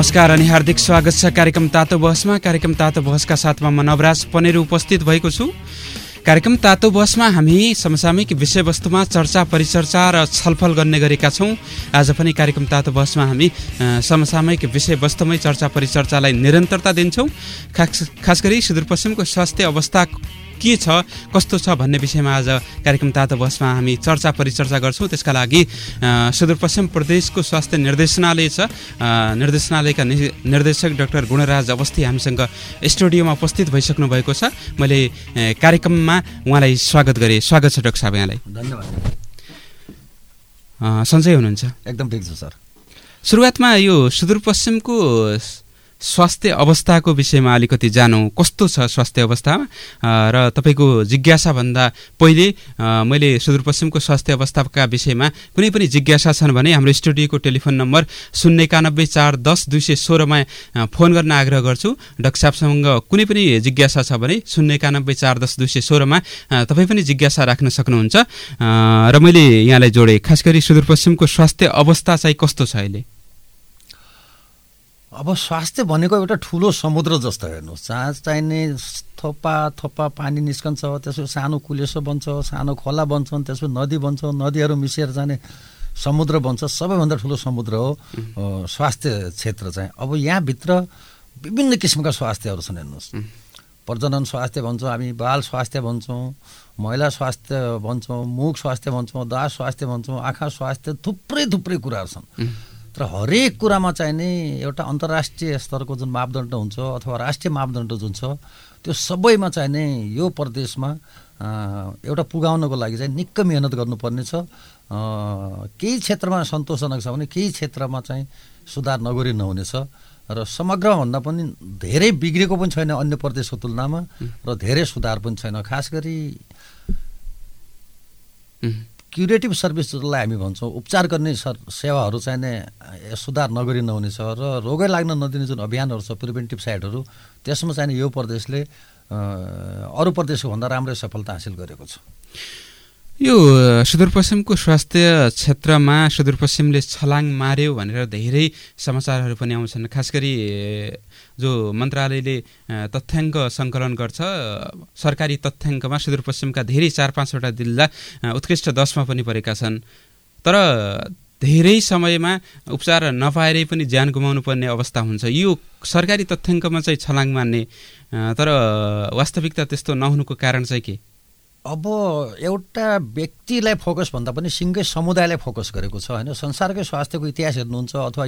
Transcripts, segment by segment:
नमस्कार अनि हार्दिक स्वागत छ कार्यक्रम तातो बहसमा। कार्यक्रम तातो बहसका साथमा म नवराज पनेर उपस्थित भएको छु। कार्यक्रम तातो बहसमा हामी समसामयिक विषयवस्तुमा चर्चा परिचर्चा र छलफल गर्ने गरेका छौँ। आज पनि कार्यक्रम तातो बहसमा हामी समसामयिक विषयवस्तुमै चर्चा परिचर्चालाई निरन्तरता दिन्छौँ। खास गरी सुदूरपश्चिमको स्वास्थ्य अवस्था के छ, कस्तो छ भन्ने विषयमा आज कार्यक्रम तातो बहसमा हामी चर्चा परिचर्चा गर्छौँ। त्यसका लागि सुदूरपश्चिम प्रदेशको स्वास्थ्य निर्देशनालय छ, निर्देशनालयका निर्देशक डाक्टर गुणराज अवस्थी हामीसँग स्टुडियोमा उपस्थित भइसक्नु भएको छ। मैले कार्यक्रममा उहाँलाई स्वागत गरेँ। स्वागत छ डाक्टर साहब, यहाँलाई धन्यवाद। सन्चै हुनुहुन्छ? एकदम ठिक छु सर। सुरुवातमा यो सुदूरपश्चिमको स्वास्थ्य अवस्थाको विषयमा अलिकति जानौँ। कस्तो छ स्वास्थ्य अवस्थामा र तपाईँको जिज्ञासाभन्दा पहिले मैले सुदूरपश्चिमको स्वास्थ्य अवस्थाका विषयमा कुनै पनि जिज्ञासा छन् भने हाम्रो स्टुडियोको टेलिफोन नम्बर 091-410-216मा फोन गर्न आग्रह गर्छु। डाक्टर साहबसँग कुनै पनि जिज्ञासा छ भने 091-410-216मा तपाईँ पनि जिज्ञासा राख्न सक्नुहुन्छ। र मैले यहाँलाई जोडेँ, खास गरी सुदूरपश्चिमको स्वास्थ्य अवस्था चाहिँ कस्तो छ अहिले? अब स्वास्थ्य भनेको एउटा ठुलो समुद्र जस्तो हेर्नुहोस्, जहाँ चाहिने थोपा पानी निस्कन्छ, त्यसपछि सानो कुलेसो बन्छ, सानो खोला बन्छन्, त्यसपछि नदी बन्छ, नदीहरू मिसिएर जाने समुद्र बन्छ। सबैभन्दा ठुलो समुद्र हो स्वास्थ्य क्षेत्र चाहिँ। अब यहाँभित्र विभिन्न किसिमका स्वास्थ्यहरू छन् हेर्नुहोस्। प्रजनन स्वास्थ्य भन्छौँ हामी, बाल स्वास्थ्य भन्छौँ, महिला स्वास्थ्य भन्छौँ, मुख स्वास्थ्य भन्छौँ, दाँत स्वास्थ्य भन्छौँ, आँखा स्वास्थ्य, थुप्रै कुराहरू छन्। तर हरेक कुरामा चाहिने एउटा अन्तर्राष्ट्रिय स्तरको जुन मापदण्ड हुन्छ अथवा राष्ट्रिय मापदण्ड जुन छ, त्यो सबैमा चाहिने यो प्रदेशमा एउटा पुगाउनको लागि चाहिँ निकै मेहनत गर्नुपर्ने छ। केही क्षेत्रमा सन्तोषजनक छ भने केही क्षेत्रमा चाहिँ सुधार नगरी नहुनेछ। र समग्रभन्दा पनि धेरै बिग्रेको पनि छैन अन्य प्रदेशको तुलनामा, र धेरै सुधार पनि छैन। खास गरी क्युरेटिभ सर्भिस जसलाई हामी भन्छौँ, उपचार गर्ने सेवाहरू चाहिने सुधार नगरी नहुनेछ। र रोगै लाग्न नदिने जुन अभियानहरू छ, प्रिभेन्टिभ साइडहरू, त्यसमा चाहिने यो प्रदेशले अरू प्रदेशको भन्दा राम्रै सफलता हासिल गरेको छ। यो सुदूरपश्चिमको स्वास्थ्य क्षेत्रमा सुदूरपश्चिमले छलाङ मार्यो भनेर धेरै समाचारहरू पनि आउँछन्। खास गरी जो मन्त्रालयले तथ्याङ्क सङ्कलन गर्छ, सरकारी तथ्याङ्कमा सुदूरपश्चिमका धेरै 4-5वटा जिल्ला उत्कृष्ट 10मा पनि परेका छन्। तर धेरै समयमा उपचार नपाएरै पनि ज्यान गुमाउनु पर्ने अवस्था हुन्छ। यो सरकारी तथ्याङ्कमा चाहिँ छलाङ मार्ने, तर वास्तविकता त्यस्तो नहुनुको कारण चाहिँ के? अब एउटा व्यक्तिलाई फोकस भन्दा पनि सिङ्गै समुदायलाई फोकस गरेको छ होइन। संसारकै स्वास्थ्यको इतिहास हेर्नुहुन्छ अथवा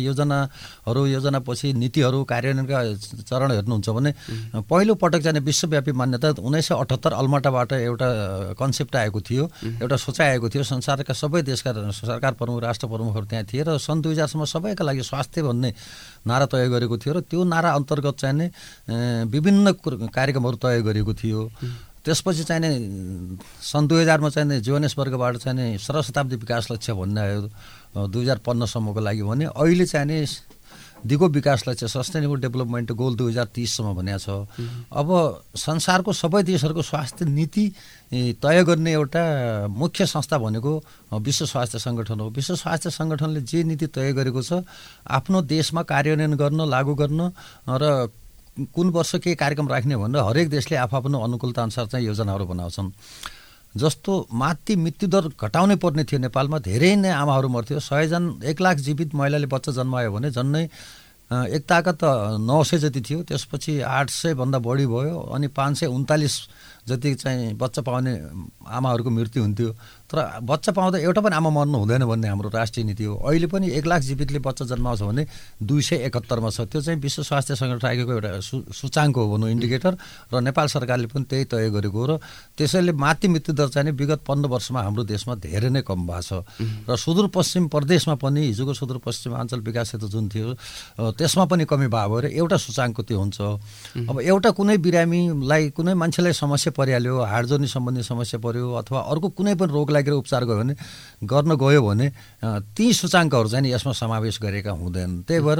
योजनापछि नीतिहरू कार्यान्वयनका चरण हेर्नुहुन्छ भने पहिलो पटक चाहिँ विश्वव्यापी मान्यता 1978 अल्माटाबाट एउटा कन्सेप्ट आएको थियो, एउटा सोचाइ आएको थियो। संसारका सबै देशका सरकार प्रमुख, राष्ट्र प्रमुखहरू त्यहाँ थिए र सन् 2000सम्म सबैका लागि स्वास्थ्य भन्ने नारा तय गरेको थियो। र त्यो नारा अन्तर्गत चाहिँ विभिन्न कार्यक्रमहरू तय गरेको थियो। त्यसपछि चाहिने सन् 2000मा चाहिने जोहान्सबर्गबाट चाहिने सरशताब्दी विकास लक्ष्य भन्ने आयो 2015सम्मको लागि भने। अहिले चाहिने दिगो विकास लक्ष्य सस्टेनेबल डेभलपमेन्ट गोल 2030सम्म भनेको छ। अब संसारको सबै देशहरूको स्वास्थ्य नीति तय गर्ने एउटा मुख्य संस्था भनेको विश्व स्वास्थ्य सङ्गठन हो। विश्व स्वास्थ्य सङ्गठनले जे नीति तय गरेको छ आफ्नो देशमा कार्यान्वयन गर्न, लागू गर्न र कुन वर्ष के कार्यक्रम राख्ने भनेर हरेक देशले आफ्नो अनुकूलता अनुसार चाहिँ योजनाहरू बनाउँछन्। जस्तो मातृ मृत्युदर घटाउनै पर्ने थियो नेपालमा, धेरै नै आमाहरू मर्थ्यो। 100 लाख जीवित महिलाले बच्चा जन्मायो भने झन्नै एक ताकत 900 जति थियो, त्यसपछि 800 भन्दा बढी भयो, अनि 539 जति चाहिँ बच्चा पाउने आमाहरूको मृत्यु हुन्थ्यो। तर बच्चा पाउँदा एउटा पनि आमा मर्नु हुँदैन भन्ने हाम्रो राष्ट्रिय नीति हो। अहिले पनि 1 लाख जीवितले बच्चा जन्माउँछ भने 271मा छ। त्यो चाहिँ विश्व स्वास्थ्य सङ्गठन राखेको एउटा सूचाङ्क हो भनौँ, इन्डिकेटर। र नेपाल सरकारले पनि त्यही तय गरेको हो। र त्यसैले मातृ मृत्युदर चाहिँ विगत 15 वर्षमा हाम्रो देशमा धेरै नै कम भएको छ। र सुदूरपश्चिम प्रदेशमा पनि हिजोको सुदूरपश्चिमाञ्चल विकास क्षेत्र जुन थियो त्यसमा पनि कमी भएको भएर एउटा सूचाङ्क त्यो हुन्छ। अब एउटा कुनै बिरामीलाई, कुनै मान्छेलाई समस्या परिहाल्यो, हाड जोर्नी सम्बन्धी समस्या पर्यो अथवा अर्को कुनै पनि रोग लागेर उपचार गर्न गयो भने ती सूचाङ्कहरू चाहिँ यसमा समावेश गरेका हुँदैन। त्यही भएर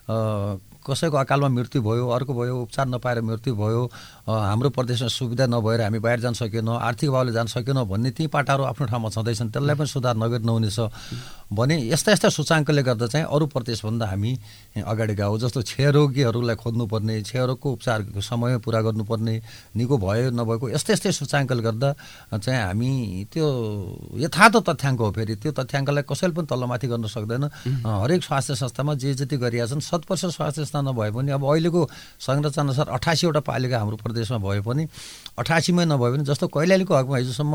कसैको अकालमा मृत्यु भयो, अर्को भयो, उपचार नपाएर मृत्यु भयो, हाम्रो प्रदेशमा सुविधा नभएर हामी बाहिर जान सकेनौँ, आर्थिक अभावले जान सकेनौँ भन्ने ती पाटाहरू आफ्नो ठाउँमा छँदैछन्। त्यसलाई पनि सुधार नगरी नहुनेछ। भने यस्ता यस्ता सूचाङ्कले गर्दा चाहिँ अरू प्रदेशभन्दा हामी अगाडि गयौँ। जस्तो क्षयरोगीहरूलाई खोज्नुपर्ने, क्षयरोगको उपचारको समय पुरा गर्नुपर्ने, निको भयो नभएको यस्तै यस्तै सूचाङ्कले गर्दा चाहिँ हामी त्यो यथार्थ तथ्याङ्क हो। फेरि त्यो तथ्याङ्कलाई कसैले पनि तल्लोमाथि गर्न सक्दैन। हरेक स्वास्थ्य संस्थामा जे जति गरिरहेका छन् 100% स्वास्थ्य संस्था नभए पनि अब अहिलेको संरचना अनुसार 88वटा पालिका हाम्रो प्रदेशमा भए पनि 88मै नभए पनि जस्तो कैलालीको हकमा हिजोसम्म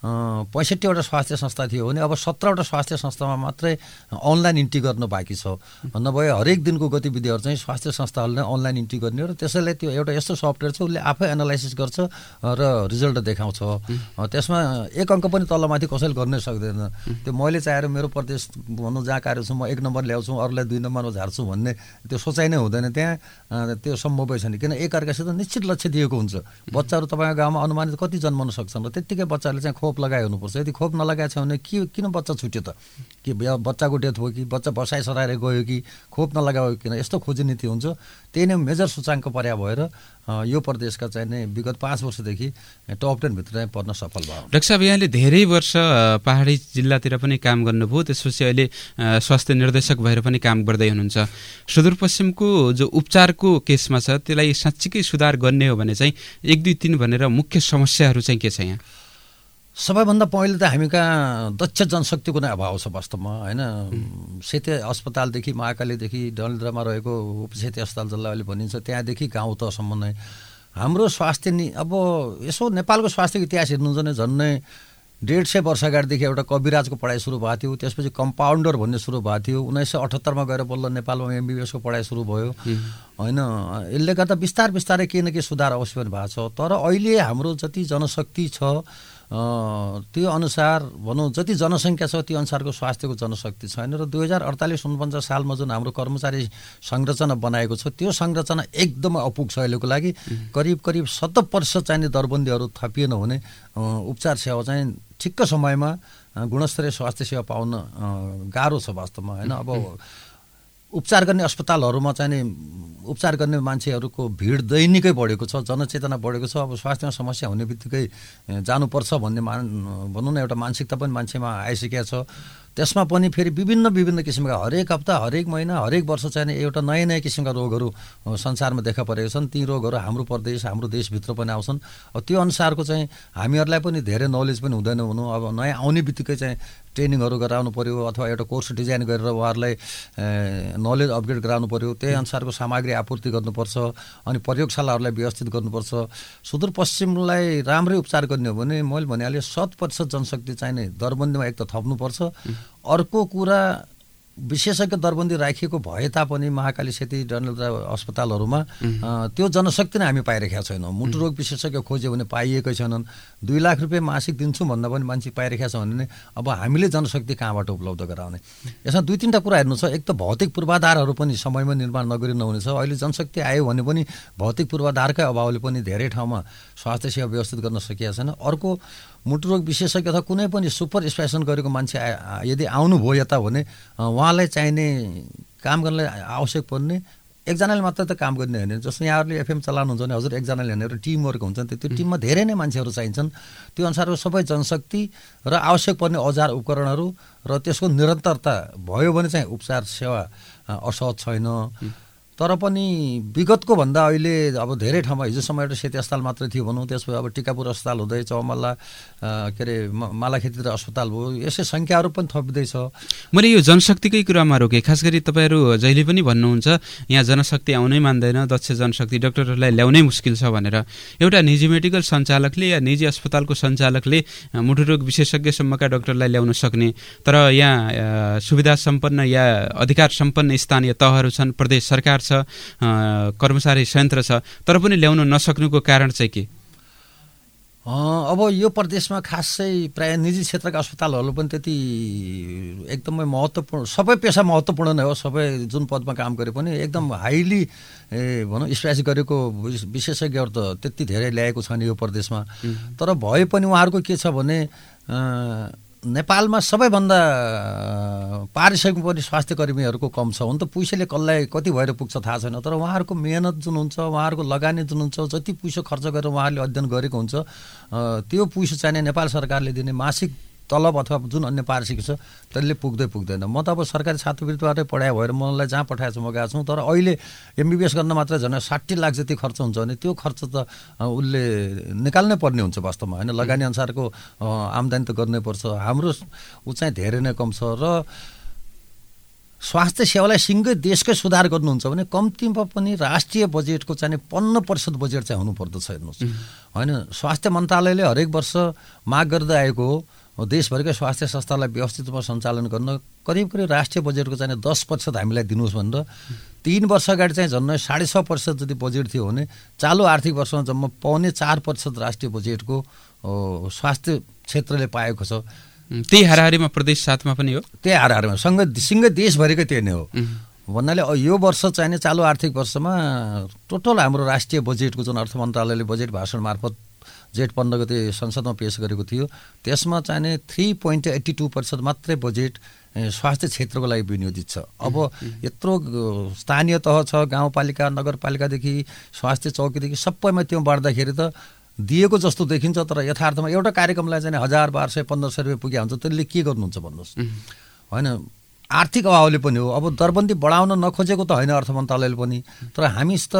65वटा स्वास्थ्य संस्था थियो भने अब 17वटा स्वास्थ्य संस्थामा मात्रै अनलाइन इन्ट्री गर्न बाँकी छ। नभए हरेक दिनको गतिविधिहरू चाहिँ स्वास्थ्य संस्थाहरूले अनलाइन इन्ट्री गर्ने हो र त्यसैले त्यो एउटा यस्तो सफ्टवेयर छ उसले आफै एनालाइसिस गर्छ र रिजल्ट देखाउँछ। त्यसमा एक अङ्क पनि तलमाथि कसैले गर्नै सक्दैन। त्यो मैले चाहेर मेरो प्रदेश भन्नु जहाँ कार्य छु म 1 नम्बर ल्याउँछु अरूलाई 2 नम्बरमा झार्छु भन्ने त्यो सोचाइ नै हुँदैन। त्यहाँ त्यो सम्भवै छैन, किन एकअर्कासित निश्चित लक्ष्य दिएको हुन्छ। बच्चाहरू तपाईँको गाउँमा अनुमानित कति जन्मन सक्छन् र त्यत्तिकै बच्चाहरूले चाहिँ खोप लगाए हुनुपर्छ। यदि खोप नलगाएको छ भने किन बच्चा छुट्यो त? कि बच्चाको डेथ भयो कि बच्चा बसाइ सराएर गयो कि खोप नलगायो किन? यस्तो खोजी नीति हुन्छ। त्यही नै मेजर सूचाङ्क पर्या भएर यो प्रदेशका चाहिँ नै विगत 5 वर्षदेखि टप 10 भित्र चाहिँ पर्न सफल भयो। डाक्टर साहब, यहाँले धेरै वर्ष पहाडी जिल्लातिर पनि काम गर्नुभयो, त्यसपछि अहिले स्वास्थ्य निर्देशक भएर पनि काम गर्दै हुनुहुन्छ। सुदूरपश्चिमको जो उपचारको केसमा छ त्यसलाई साँच्चीकै सुधार गर्ने हो भने चाहिँ 1, 2, 3 भनेर मुख्य समस्याहरू चाहिँ के छ यहाँ? सबैभन्दा पहिले त हामी कहाँ दक्ष जनशक्तिको नै अभाव छ वास्तवमा, होइन। सेते अस्पतालदेखि महाकालीदेखि डडेलधुरामा रहेको उपसेते अस्पताल जसलाई अहिले भनिन्छ त्यहाँदेखि गाउँ तहसम्म नै हाम्रो स्वास्थ्य अब यसो नेपालको स्वास्थ्यको इतिहास हेर्नुहुन्छ भने झन्नै 150 वर्ष अगाडिदेखि एउटा कविराजको पढाइ सुरु भएको थियो। त्यसपछि कम्पाउन्डर भन्ने सुरु भएको थियो। 1978मा गएर बल्ल नेपालमा एमबिबिएसको पढाइ सुरु भयो, होइन। यसले गर्दा बिस्तारै केही न केही सुधार अवश्य पनि भएको छ। तर अहिले हाम्रो जति जनशक्ति छ त्यो अनुसार भनौँ जति जनसङ्ख्या छ त्यो अनुसारको स्वास्थ्यको जनशक्ति छैन। र 2048-49 सालमा जुन हाम्रो कर्मचारी संरचना बनाएको छ त्यो संरचना एकदमै अपुग छ अहिलेको लागि। करिब 70% चाहिने दरबन्दीहरू थपिएन भने उपचार सेवा चाहिँ ठिक्क समयमा गुणस्तरीय स्वास्थ्य सेवा पाउन गाह्रो छ वास्तवमा, होइन। अब उपचार गर्ने अस्पतालहरूमा चाहिँ उपचार गर्ने मान्छेहरूको भिड दैनिकै बढेको छ, जनचेतना बढेको छ। अब स्वास्थ्यमा समस्या हुने बित्तिकै जानुपर्छ भन्ने भनौँ न एउटा मानसिकता पनि मान्छेमा आइसकेको छ। त्यसमा पनि फेरि विभिन्न किसिमका हरेक हप्ता हरेक महिना हरेक वर्ष चाहिँ एउटा नयाँ किसिमका रोगहरू संसारमा देखा परेका छन्। ती रोगहरू हाम्रो प्रदेश हाम्रो देशभित्र पनि आउँछन्। अब त्यो अनुसारको चाहिँ हामीहरूलाई पनि धेरै नलेज पनि हुँदैन हुनु। अब नयाँ आउने बित्तिकै चाहिँ ट्रेनिङहरू गराउनु पर्यो अथवा एउटा कोर्स डिजाइन गरेर उहाँहरूलाई नलेज अपग्रेड गराउनु पर्यो। त्यही अनुसारको सामग्री आपूर्ति गर्नुपर्छ अनि प्रयोगशालाहरूलाई व्यवस्थित गर्नुपर्छ। सुदूरपश्चिमलाई राम्रै उपचार गर्ने हो भने मैले भनिहालेँ 100% जनशक्ति चाहिने दरबन्दीमा एक त थप्नुपर्छ। अर्को कुरा विशेषज्ञ दरबन्दी राखिएको भए तापनि महाकाली सेती डडेलधुरा अस्पतालहरूमा त्यो जनशक्ति नै हामी पाइरहेका छैनौँ। मुटु रोग विशेषज्ञ खोज्यो भने पाइएकै छैनन्। 2 लाख रुपियाँ मासिक दिन्छु भन्दा पनि मान्छे पाइरहेका छ भने अब हामीले जनशक्ति कहाँबाट उपलब्ध गराउने? यसमा 2-3टा कुरा हेर्नु छ। एक त भौतिक पूर्वाधारहरू पनि समयमा निर्माण नगरी नहुनेछ। अहिले जनशक्ति आयो भने पनि भौतिक पूर्वाधारकै अभावले पनि धेरै ठाउँमा स्वास्थ्य सेवा व्यवस्थित गर्न सकिएको छैन। अर्को मुटु रोग विशेषज्ञ अथवा कुनै पनि सुपर स्पेसन गरेको मान्छे यदि आउनुभयो यता भने उहाँलाई चाहिने काम गर्नलाई आवश्यक पर्ने एकजनाले मात्र त काम गर्ने होइन। जस्तो यहाँहरूले एफएम चलाउनुहुन्छ भने हजुर एकजनाले होइन, एउटा टिमवर्क हुन्छ नि। त्यो टिममा धेरै नै मान्छेहरू चाहिन्छन्। त्यो अनुसारको सबै जनशक्ति र आवश्यक पर्ने औजार उपकरणहरू र त्यसको निरन्तरता भयो भने चाहिँ उपचार सेवा असहज छैन। तर पनि विगतको भन्दा अहिले अब धेरै ठाउँमा हिजोसम्म एउटा सेती अस्पताल मात्रै थियो भनौँ, त्यसपछि अब टिकापुर अस्पताल हुँदै चौमल्ला के अरे मालाखेतीतिर अस्पताल भयो। यसै सङ्ख्याहरू पनि थपिँदैछ। मैले यो जनशक्तिकै कुरामा रोकेँ। खास गरी तपाईँहरू जहिले पनि भन्नुहुन्छ यहाँ जनशक्ति आउनै मान्दैन, दक्ष जनशक्ति डाक्टरहरूलाई ल्याउनै मुस्किल छ भनेर। एउटा निजी मेडिकल सञ्चालकले या निजी अस्पतालको सञ्चालकले मुटुरोग विशेषज्ञसम्मका डाक्टरलाई ल्याउन सक्ने, तर यहाँ सुविधा सम्पन्न या अधिकार सम्पन्न स्थानीय तहहरू छन्, प्रदेश सरकार छ, कर्मचारी संयन्त्र छ, तर पनि ल्याउन नसक्नुको कारण चाहिँ के? अब यो प्रदेशमा खासै प्राय निजी क्षेत्रका अस्पतालहरू पनि त्यति एकदमै महत्त्वपूर्ण, सबै पेसा महत्त्वपूर्ण नै हो। सबै जुन पदमा काम गरे पनि एकदम हाइली भनौँ स्पेस गरेको विशेषज्ञहरू त त्यति धेरै ल्याएको छैन यो प्रदेशमा। तर भए पनि उहाँहरूको के छ भने नेपालमा सबैभन्दा पारिश्रमिक पनि स्वास्थ्य कर्मीहरूको कम छ। हुन त पैसाले कसलाई कति भएर पुग्छ थाहा छैन, तर उहाँहरूको मेहनत जुन हुन्छ, उहाँहरूको लगानी जुन हुन्छ, जति पैसा खर्च गरेर उहाँहरूले अध्ययन गरेको हुन्छ त्यो पैसा चाहिने नेपाल सरकारले दिने मासिक तलब अथवा जुन अन्य पारिश्रमिक छ त्यसले पुग्दैन। म त अब सरकारी छात्रवृत्तिबाटै पढाइ भएर मलाई जहाँ पठाएको छु म गएको छु, तर अहिले MBBS गर्न मात्र झन् 60 लाख जति खर्च हुन्छ भने त्यो खर्च त उसले निकाल्नै पर्ने हुन्छ वास्तवमा होइन। लगानी अनुसारको आम्दानी त गर्नै पर्छ। हाम्रो ऊ चाहिँ धेरै नै कम छ र स्वास्थ्य सेवालाई सिङ्गै देशकै सुधार गर्नुहुन्छ भने कम्तीमा पनि राष्ट्रिय बजेटको चाहिँ 50% बजेट चाहिँ हुनुपर्दछ हेर्नुहोस् होइन। स्वास्थ्य मन्त्रालयले हरेक वर्ष माग गर्दै आएको हो देशभरिकै स्वास्थ्य संस्थालाई व्यवस्थित रूपमा सञ्चालन गर्न करिब राष्ट्रिय बजेटको चाहिँ 10% हामीलाई दिनुहोस् भनेर 3 वर्ष अगाडि चाहिँ झन्नै 6.5% जति बजेट थियो भने चालु आर्थिक वर्षमा जम्मा 4.25% राष्ट्रिय बजेटको स्वास्थ्य क्षेत्रले पाएको छ। त्यही हाराहारीमा प्रदेश 7मा पनि हो, त्यही हाराहारीमा सिङ्गै देशभरिकै त्यही नै हो भन्नाले यो वर्ष चाहिँ चालु आर्थिक वर्षमा टोटल हाम्रो राष्ट्रिय बजेटको जुन अर्थ मन्त्रालयले बजेट भाषण मार्फत जेठ 15 गते संसदमा पेश गरेको थियो त्यसमा चाहिँ 3.82% मात्रै बजेट स्वास्थ्य क्षेत्रको लागि विनियोजित छ। अब यत्रो स्थानीय तह छ, गाउँपालिका नगरपालिकादेखि स्वास्थ्य चौकीदेखि सबैमा त्यो बाँड्दाखेरि त दिएको जस्तो देखिन्छ, तर यथार्थमा एउटा कार्यक्रमलाई चाहिँ 1000, 1200, 1500 रुपियाँ पुगे हुन्छ त्यसले के गर्नुहुन्छ भन्नुहोस् होइन। आर्थिक अभावले पनि हो। अब दरबन्दी बढाउन नखोजेको त होइन अर्थ मन्त्रालयले पनि, तर हामी त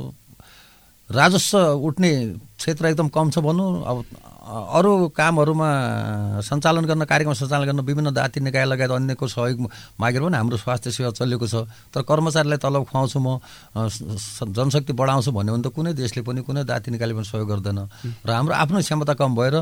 राजस्व उठ्ने क्षेत्र एकदम कम छ भनौँ। अब अरू कामहरूमा सञ्चालन गर्न कार्यक्रम सञ्चालन गर्न विभिन्न जाति निकाय लगायत अन्यको सहयोग मागेर पनि हाम्रो स्वास्थ्य सेवा चलेको छ। तर कर्मचारीलाई तलब खुवाउँछु म जनशक्ति बढाउँछु भन्यो भने त कुनै देशले पनि कुनै जाति निकायले पनि सहयोग गर्दैन र हाम्रो आफ्नो क्षमता कम भएर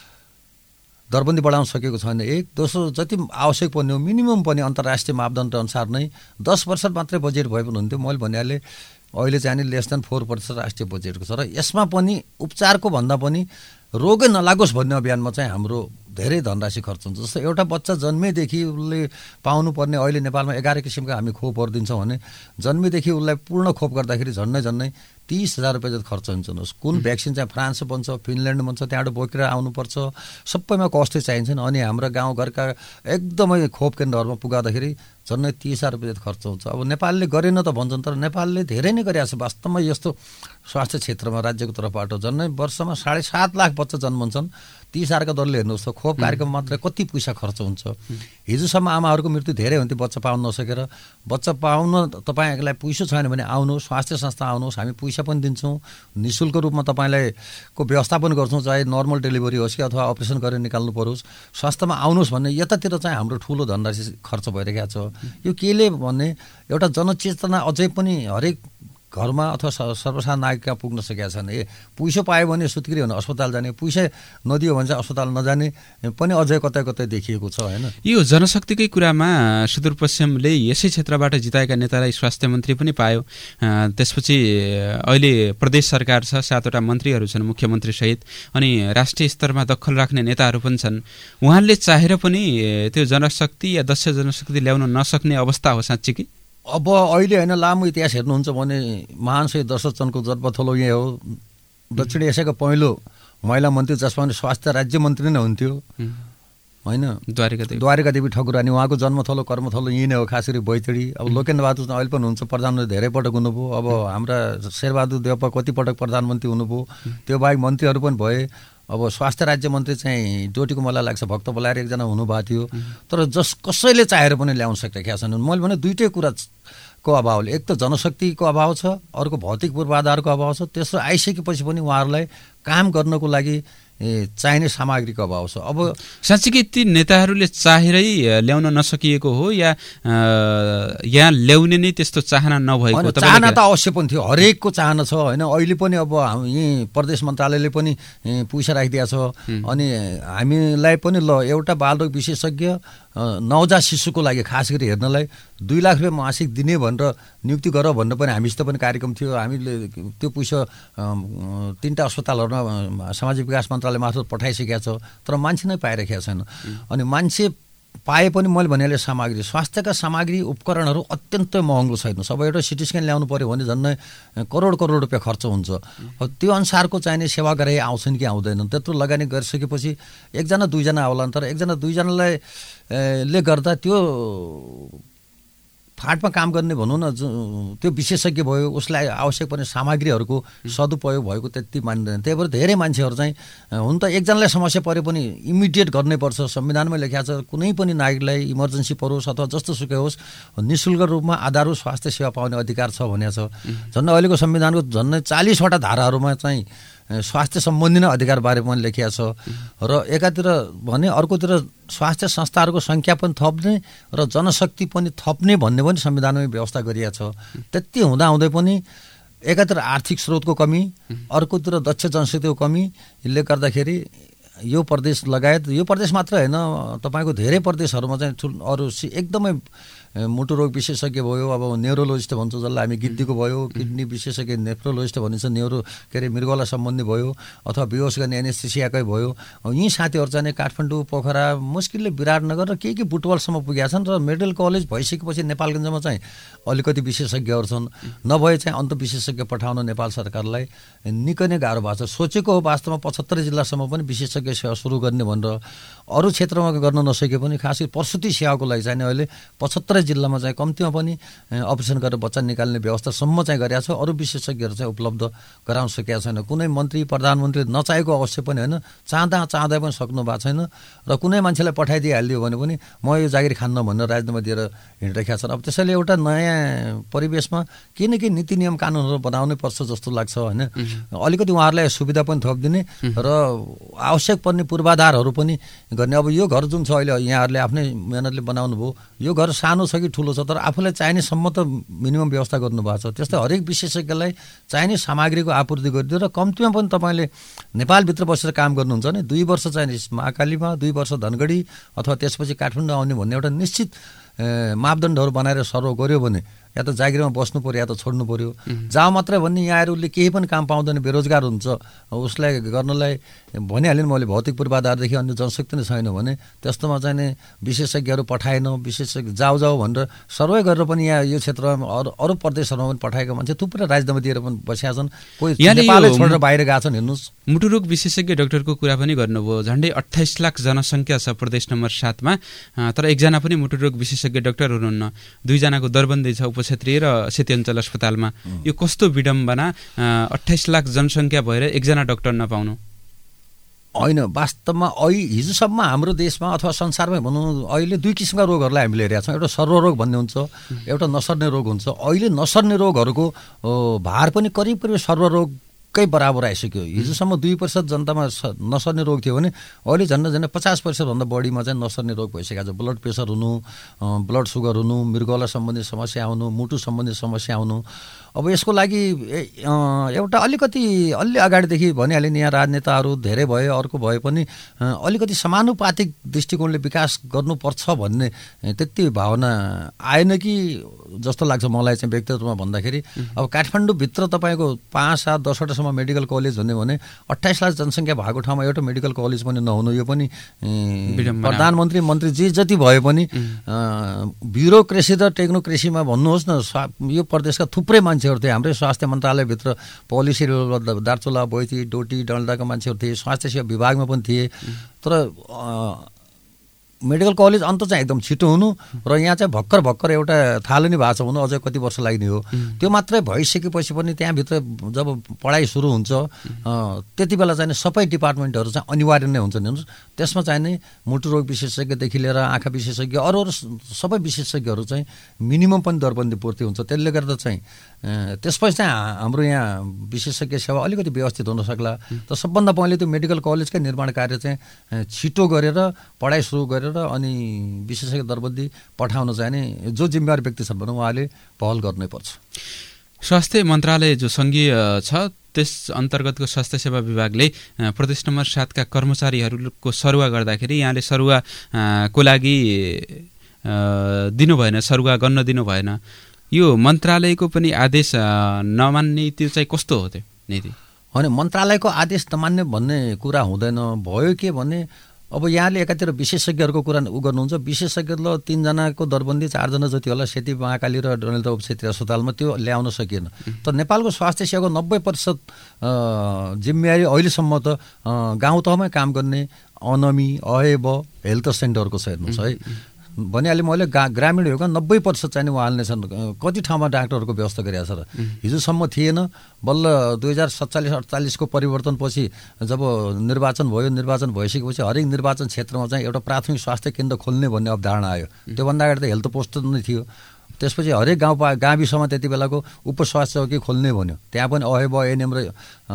दरबन्दी बढाउन सकेको छैन। एक दोस्रो जति आवश्यक पर्ने हो मिनिमम पनि अन्तर्राष्ट्रिय मापदण्ड अनुसार नै 10% मात्रै बजेट भए पनि हुन्थ्यो। मैले भनिहालेँ अहिले चाहिँ लेस देन 4% राष्ट्रिय बजेटको छ र यसमा पनि उपचारको भन्दा पनि रोगै नलागोस् भन्ने अभियानमा चाहिँ हाम्रो धेरै धनराशि खर्च हुन्छ। जस्तो एउटा बच्चा जन्मेदेखि उसले पाउनुपर्ने अहिले नेपालमा 11 किसिमका हामी खोपहरू दिन्छौँ भने जन्मेदेखि उसलाई पूर्ण खोप गर्दाखेरि झन्नै 30,000 रुपियाँ जति खर्च हुन्छ। कुन भ्याक्सिन चाहिँ फ्रान्स बन्छ, फिनल्यान्ड बन्छ, त्यहाँबाट बोकेर आउनुपर्छ, सबैमा कस्टै चाहिन्छन्। अनि हाम्रो गाउँघरका एकदमै खोप केन्द्रहरूमा पुगाउँदाखेरि झन्नै 30,000 रुपियाँ जति खर्च हुन्छ। अब नेपालले गरेन त भन्छन्, तर नेपालले धेरै नै गरिरहेको छ वास्तवमा। यस्तो स्वास्थ्य क्षेत्रमा राज्यको तर्फबाट झन्नै वर्षमा 7.5 लाख बच्चा जन्मन्छन्। 30,000 का दरले हेर्नुहोस् त खोप कार्यक्रम मात्र कति पैसा खर्च हुन्छ। हिजोसम्म आमाहरूको मृत्यु धेरै हुन्थ्यो बच्चा पाउन नसकेर। बच्चा पाउन तपाईँलाई पैसा छैन भने आउनुहोस्, स्वास्थ्य संस्था आउनुहोस्, हामी पैसा पनि दिन्छौँ, निःशुल्क रूपमा तपाईँलाई को व्यवस्थापन गर्छौँ, चाहे नर्मल डेलिभरी होस् कि अथवा अपरेसन गरेर निकाल्नु परोस्, स्वास्थ्यमा आउनुहोस् भन्ने यतातिर चाहिँ हाम्रो ठुलो धनराशि खर्च भइरहेको छ। यो केले भने एउटा जनचेतना अझै पनि हरेक घरमा अथवा सर्वसाधारण नागरिकमा पुग्न सकेका छन्। पैसा पायो भने सुत्केरी हुन अस्पताल जाने, पैसा नदियो भने चाहिँ अस्पताल नजाने पनि अझै कतै देखिएको छ होइन। यो जनशक्तिकै कुरामा सुदूरपश्चिमले यसै क्षेत्रबाट जिताएका नेतालाई स्वास्थ्य मन्त्री पनि पायो। त्यसपछि अहिले प्रदेश सरकार छ, 7वटा मन्त्रीहरू छन् मुख्यमन्त्री सहित, अनि राष्ट्रिय स्तरमा दखल राख्ने नेताहरू पनि छन्। उहाँले चाहेर पनि त्यो जनशक्ति या दक्ष जनशक्ति ल्याउन नसक्ने अवस्था हो साँच्चै कि? अब अहिले होइन लामो इतिहास हेर्नुहुन्छ भने महान शहीद दशरथचन्द्रको जन्मथलो यही हो। दक्षिण एसियाको पहिलो महिला मन्त्री जसमा स्वास्थ्य राज्य मन्त्री नै हुन्थ्यो होइन, द्वारिका देवी ठकुरानी। उहाँको जन्मथलो कर्मथलो यही नै हो, खास गरी बैतडी। अब लोकेन्द्र बहादुर अहिले पनि हुन्छ, प्रधानमन्त्री धेरै पटक हुनुभयो। अब हाम्रा शेरबहादुर देउपा कति पटक प्रधानमन्त्री हुनुभयो। त्यो बाहेक मन्त्रीहरू पनि भए। अब स्वास्थ्य राज्य मन्त्री चाहिँ डोटीको मलाई लाग्छ भक्त बोलाएर एकजना हुनुभएको थियो, तर कसैले चाहेर पनि ल्याउन सकिरहेका छैनन्। मैले भने दुईटै कुराको अभावले, एक त जनशक्तिको अभाव छ, अर्को भौतिक पूर्वाधारको अभाव छ। त्यसो आइसकेपछि पनि उहाँहरूलाई काम गर्नको लागि चाहिने सामग्रीको अभाव छ। अब साँच्चीकै ती नेताहरूले चाहेरै ल्याउन नसकिएको हो या यहाँ ल्याउने नै त्यस्तो चाहना नभएको? चाहना त अवश्य पनि थियो, हरेकको चाहना छ होइन। अहिले पनि अब यहीँ प्रदेश मन्त्रालयले पनि पैसा राखिदिएको छ। अनि हामीलाई पनि ल एउटा बालरोग विशेषज्ञ नवजात शिशुको लागि खास गरी हेर्नलाई 2 लाख रुपियाँ मासिक दिने भनेर नियुक्ति गर भनेर पनि हामीसित पनि कार्यक्रम थियो। हामीले त्यो पैसा 3टा अस्पतालहरूमा सामाजिक विकास मन्त्रालय मार्फत पठाइसकेका छ, तर मान्छे नै पाइरहेका छैन। अनि मान्छे पाए पनि मैले भनिहालेँ सामग्री, स्वास्थ्यका सामग्री उपकरणहरू अत्यन्तै महँगो छैन। सब एउटा सिटी स्क्यान ल्याउनु पऱ्यो भने झन्नै करोड रुपियाँ खर्च हुन्छ। त्यो अनुसारको चाहिने सेवाग्राही आउँछन् कि आउँदैनन्। त्यत्रो लगानी गरिसकेपछि 1जना 2जना आउलान्, तर 1जना 2जनालाई ले गर्दा त्यो फाँटमा काम गर्ने भनौँ न त्यो विशेषज्ञ भयो, उसलाई आवश्यक पर्ने सामग्रीहरूको सदुपयोग भएको त्यति मान्दैन। त्यही भएर धेरै मान्छेहरू चाहिँ हुन त एकजनालाई समस्या पऱ्यो पनि इमिडिएट गर्नैपर्छ। संविधानमै लेखिएको छ कुनै पनि नागरिकलाई इमर्जेन्सी परोस् अथवा जस्तो सुकै होस् निःशुल्क रूपमा आधारभूत स्वास्थ्य सेवा पाउने अधिकार छ भनेको छ। झन् अहिलेको संविधानको झन्डै 40वटा धाराहरूमा चाहिँ स्वास्थ्य सम्बन्धी नै अधिकारबारे पनि लेखिएको छ। र एकातिर भने अर्कोतिर स्वास्थ्य संस्थाहरूको सङ्ख्या पनि थप्ने र जनशक्ति पनि थप्ने भन्ने पनि संविधानमै व्यवस्था गरिएको छ। त्यति हुँदाहुँदै पनि एकातिर आर्थिक स्रोतको कमी, अर्कोतिर दक्ष जनशक्तिको कमीले गर्दाखेरि यो प्रदेश लगायत यो प्रदेश मात्र होइन तपाईँको धेरै प्रदेशहरूमा चाहिँ अरू एकदमै मुटु रोग विशेषज्ञ भयो, अब न्युरोलोजिस्ट भन्छौँ जसलाई हामी गिद्दीको भयो, किडनी विशेषज्ञ नेफ्रोलोजिस्ट भनिन्छ, मृगौला सम्बन्धी भयो अथवा बेहोस गर्ने एनेस्थेसियाकै भयो। यी साथीहरू चाहिँ काठमाडौँ, पोखरा, मुस्किलले विराटनगर र के बुटवलसम्म पुगेका छन् र मेडिकल कलेज भइसकेपछि नेपालगञ्जमा चाहिँ अलिकति विशेषज्ञहरू छन्। नभए चाहिँ अन्त विशेषज्ञ पठाउन नेपाल सरकारलाई निकै नै गाह्रो भएको छ। सोचेको हो वास्तवमा 75 जिल्लासम्म पनि विशेषज्ञ सेवा सुरु गर्ने भनेर, अरू क्षेत्रमा गर्न नसके पनि खास गरी प्रसुति सेवाको लागि चाहिँ अहिले 75 जिल्लामा चाहिँ कम्तीमा पनि अपरेसन गरेर बच्चा निकाल्ने व्यवस्थासम्म चाहिँ गरेका छ। अरू विशेषज्ञहरू चाहिँ उपलब्ध गराउन सकेका छैन। कुनै मन्त्री प्रधानमन्त्री नचाहेको अवश्य पनि होइन, चाहँदा पनि सक्नु भएको छैन। र कुनै मान्छेलाई पठाइदिइहालिदियो भने पनि म यो जागिर खान्न भनेर राजनीतिमा दिएर हिँडिरहेका छन्। अब त्यसैले एउटा नयाँ परिवेशमा केही न केही नीति नियम कानुनहरू बनाउनै पर्छ जस्तो लाग्छ होइन। अलिकति उहाँहरूलाई सुविधा पनि थपिदिने र आवश्यक पर्ने पूर्वाधारहरू पनि गर्ने। अब यो घर जुन छ अहिले यहाँहरूले आफ्नै मेहनतले बनाउनु भयो, यो घर सानो छ कि ठुलो छ, तर आफूलाई चाहिने सम्म त मिनिमम व्यवस्था गर्नुभएको छ। त्यस्तै हरेक विशेषज्ञलाई चाहिने सामग्रीको आपूर्ति गरिदियो र कम्तीमा पनि तपाईँले नेपालभित्र बसेर काम गर्नुहुन्छ भने 2 वर्ष चाहिने महाकालीमा, 2 वर्ष धनगढी अथवा त्यसपछि काठमाडौँ आउने भन्ने एउटा निश्चित मापदण्डहरू बनाएर सर्व गर्यो भने या त जागिरमा बस्नु पऱ्यो या त छोड्नु पऱ्यो। जहाँ मात्रै भन्ने यहाँ उसले केही पनि काम पाउँदैन, बेरोजगार हुन्छ, उसलाई गर्नलाई भनिहालेँ मैले भौतिक पूर्वाधारदेखि अन्य जनशक्ति नै छैन भने त्यस्तोमा चाहिँ नि विशेषज्ञहरू पठाएन, विशेषज्ञ जाऊ भनेर सर्वे गरेर पनि यहाँ यो क्षेत्रमा अरू प्रदेशहरूमा पनि पठाएका मान्छे थुप्रै राजनीतिमा दिएर पनि बसेका छन्। कोही नेपालै छोडेर बाहिर गएका छन्। हेर्नुहोस्, मुटुरोग विशेषज्ञ डाक्टरको कुरा पनि गर्नुभयो। झन्डै 28 लाख जनसङ्ख्या छ प्रदेश नम्बर 7 मा, तर एकजना पनि मुटुरोग विशेषज्ञ डाक्टर हुनुहुन्न। 2 जनाको दरबन्दी छ उपक्षेत्रीय र सेती अञ्चल अस्पतालमा। यो कस्तो विडम्बना, 28 लाख जनसङ्ख्या भएर एकजना डाक्टर नपाउनु। होइन, वास्तवमा हिजोसम्म हाम्रो देशमा अथवा संसारमै भनौँ अहिले 2 किसिमका रोगहरूलाई हामीले हेरेका छौँ। एउटा सर्वरोग भन्ने हुन्छ, एउटा नसर्ने रोग हुन्छ। अहिले नसर्ने रोगहरूको भार पनि करिब सर्वरोगकै बराबर आइसक्यो। हिजोसम्म 2% जनतामा नसर्ने रोग थियो भने अहिले झन्डै 50%भन्दा बढीमा चाहिँ नसर्ने रोग भइसकेको छ। ब्लड प्रेसर हुनु, ब्लड सुगर हुनु, मृगौला सम्बन्धी समस्या आउनु, मुटु सम्बन्धी समस्या आउनु। अब यसको लागि एउटा अलि अगाडिदेखि भनिहालेँ नि, यहाँ राजनेताहरू धेरै भए, अर्को भए पनि अलिकति समानुपातिक दृष्टिकोणले विकास गर्नुपर्छ भन्ने त्यति भावना आएन कि जस्तो लाग्छ मलाई चाहिँ व्यक्तिगत रूपमा भन्दाखेरि। अब काठमाडौँभित्र तपाईँको 5, 7, 10वटासम्म मेडिकल कलेज हुने भने 28 लाख जनसङ्ख्या भएको ठाउँमा एउटा मेडिकल कलेज पनि नहुनु, यो पनि प्रधानमन्त्री मन्त्री जे जति भए पनि ब्युरोक्रेसी र टेक्नोक्रेसीमा भन्नुहोस् न, यो प्रदेशका थुप्रै मान्छेहरू थिए। हाम्रै स्वास्थ्य मन्त्रालयभित्र पोलिसी दार्चुला, बोइती, डोटी, डन्डाका मान्छेहरू थिए, स्वास्थ्य सेवा विभागमा पनि थिए। तर मेडिकल कलेज अन्त चाहिँ एकदम छिटो हुनु र यहाँ चाहिँ भर्खर एउटा थालनी भएको छ हुनु अझै कति वर्ष लाग्ने हो। त्यो मात्रै भइसकेपछि पनि त्यहाँभित्र जब पढाइ सुरु हुन्छ त्यति बेला चाहिँ सबै डिपार्टमेन्टहरू चाहिँ अनिवार्य नै हुन्छ। हेर्नुहोस्, त्यसमा चाहिँ नि मुटु रोग विशेषज्ञदेखि लिएर आँखा विशेषज्ञ अरू सबै विशेषज्ञहरू चाहिँ मिनिमम पनि दरबन्दी पूर्ति हुन्छ। त्यसले गर्दा चाहिँ त्यसपछि चाहिँ हाम्रो यहाँ विशेषज्ञ सेवा अलिकति व्यवस्थित हुन सक्ला। त सबभन्दा पहिले त्यो मेडिकल कलेजकै निर्माण कार्य चाहिँ छिटो गरेर पढाइ सुरु गरेर अनि विशेषज्ञ दरबन्दी पठाउन चाहिँ नि जो जिम्मेवार व्यक्ति छन् भनौँ उहाँले पहल गर्नैपर्छ। स्वास्थ्य मन्त्रालय जो सङ्घीय छ त्यस अन्तर्गतको स्वास्थ्य सेवा विभागले प्रदेश नम्बर 7 का कर्मचारीहरूको सरुवा गर्दाखेरि यहाँले सरुवाको लागि दिनु भएन, सरुवा गर्न दिनु भएन। यो मन्त्रालयको पनि आदेश नमान्ने त्यो चाहिँ कस्तो हो त्यो नीति? होइन, मन्त्रालयको आदेश नमान्ने भन्ने कुरा हुँदैन। भयो के भने अब यहाँले एकातिर विशेषज्ञहरूको कुरा गर्नुहुन्छ, विशेषज्ञ ल 3 जनाको दरबन्दी 4 जना जति होला सेती महाकाली र डडेलधुरा उपक्षेत्रीय अस्पतालमा त्यो ल्याउन सकिएन। त नेपालको स्वास्थ्य सेवाको 90% जिम्मेवारी अहिलेसम्म त गाउँ तहमै काम गर्ने अनमी, अहेब, हेल्थ सेन्टरको छ। हेर्नुहोस् है, भनिहालेँ मैले ग्रामीण युगमा 90% चाहिँ उहाँले नै छन्। कति ठाउँमा डाक्टरहरूको व्यवस्था गरिरहेको छ र हिजोसम्म थिएन। बल्ल 2047-48को परिवर्तनपछि जब निर्वाचन भइसकेपछि हरेक निर्वाचन क्षेत्रमा चाहिँ एउटा प्राथमिक स्वास्थ्य केन्द्र खोल्ने भन्ने अवधारणा आयो। त्योभन्दा अगाडि त हेल्थ पोस्ट नै थियो। त्यसपछि हरेक गाविसमा त्यति बेलाको उपस्वास्थ्य चौकी खोल्ने भन्यो। त्यहाँ पनि अहेब एएनएम र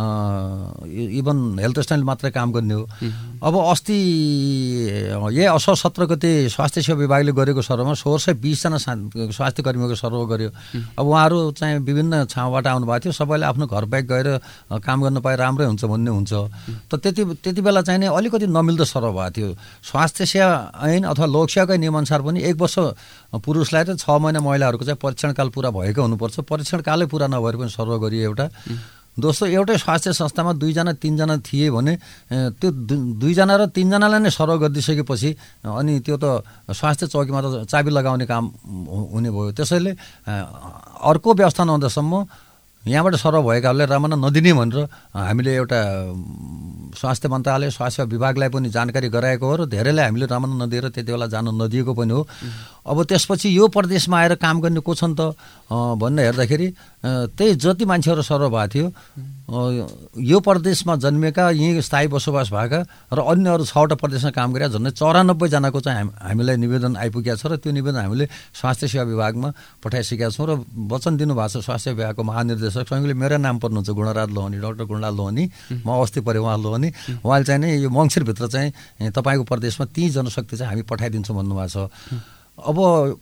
इभन हेल्थ स्ट्यान्ड मात्रै काम गर्ने हो। अब अस्ति यही असोज 17 गते स्वास्थ्य सेवा विभागले गरेको सर्वेमा 1620 जना स्वास्थ्य कर्मीको सर्वे गर्यो। अब उहाँहरू चाहिँ विभिन्न ठाउँबाट आउनुभएको थियो। सबैले आफ्नो घर बाहेक गएर काम गर्न पाए राम्रै हुन्छ भन्ने हुन्छ। त त्यति बेला चाहिँ नि अलिकति नमिल्दो सर्वे भएको थियो। स्वास्थ्य सेवा ऐन अथवा लोकसेवाकै नियमअनुसार पनि 1 वर्ष पुरुषलाई त 6 महिना महिलाहरूको चाहिँ परीक्षणकाल पुरा भएको हुनुपर्छ। परीक्षणकालै पुरा नभएर पनि सर्वे गरियो एउटा। दोस्रो, एउटै स्वास्थ्य संस्थामा 2 जना 3 जना थिए भने त्यो 2 जना र 3 जनालाई नै सर्वे गरिदिइसकेपछि अनि त्यो त स्वास्थ्य चौकीमा त चाबी लगाउने काम हुने भयो। त्यसैले अर्को व्यवस्था नहुँदासम्म यहाँबाट सर्वे भएकाहरूले रामन नदिने भनेर हामीले एउटा स्वास्थ्य मन्त्रालय स्वास्थ्य विभागलाई पनि जानकारी गराएको हो र धेरैलाई हामीले रामन नदिएर त्यति बेला जान नदिएको पनि हो। अब त्यसपछि यो प्रदेशमा आएर काम गर्ने को छन् त भन्ने हेर्दाखेरि त्यही जति मान्छेहरू सर्वे भएको थियो यो प्रदेशमा जन्मेका यहीँ स्थायी बसोबास भएका र अन्य अरू 6वटा प्रदेशमा काम गरेका झन्डै 94 जनाको चाहिँ हामीलाई निवेदन आइपुगेको छ र त्यो निवेदन हामीले स्वास्थ्य सेवा विभागमा पठाइसकेका छौँ र वचन दिनुभएको छ स्वास्थ्य विभागको महानिर्देशक सँगले मेरो नाम पर्नुहुन्छ गुणराज लोहनी, डाक्टर गुणराज लोहनी। म अस्ति परे उहाँ लोहनी। उहाँले चाहिँ नि यो मङ्सिरभित्र चाहिँ तपाईँको प्रदेशमा 30 जनशक्ति चाहिँ हामी पठाइदिन्छौँ भन्नुभएको छ। अब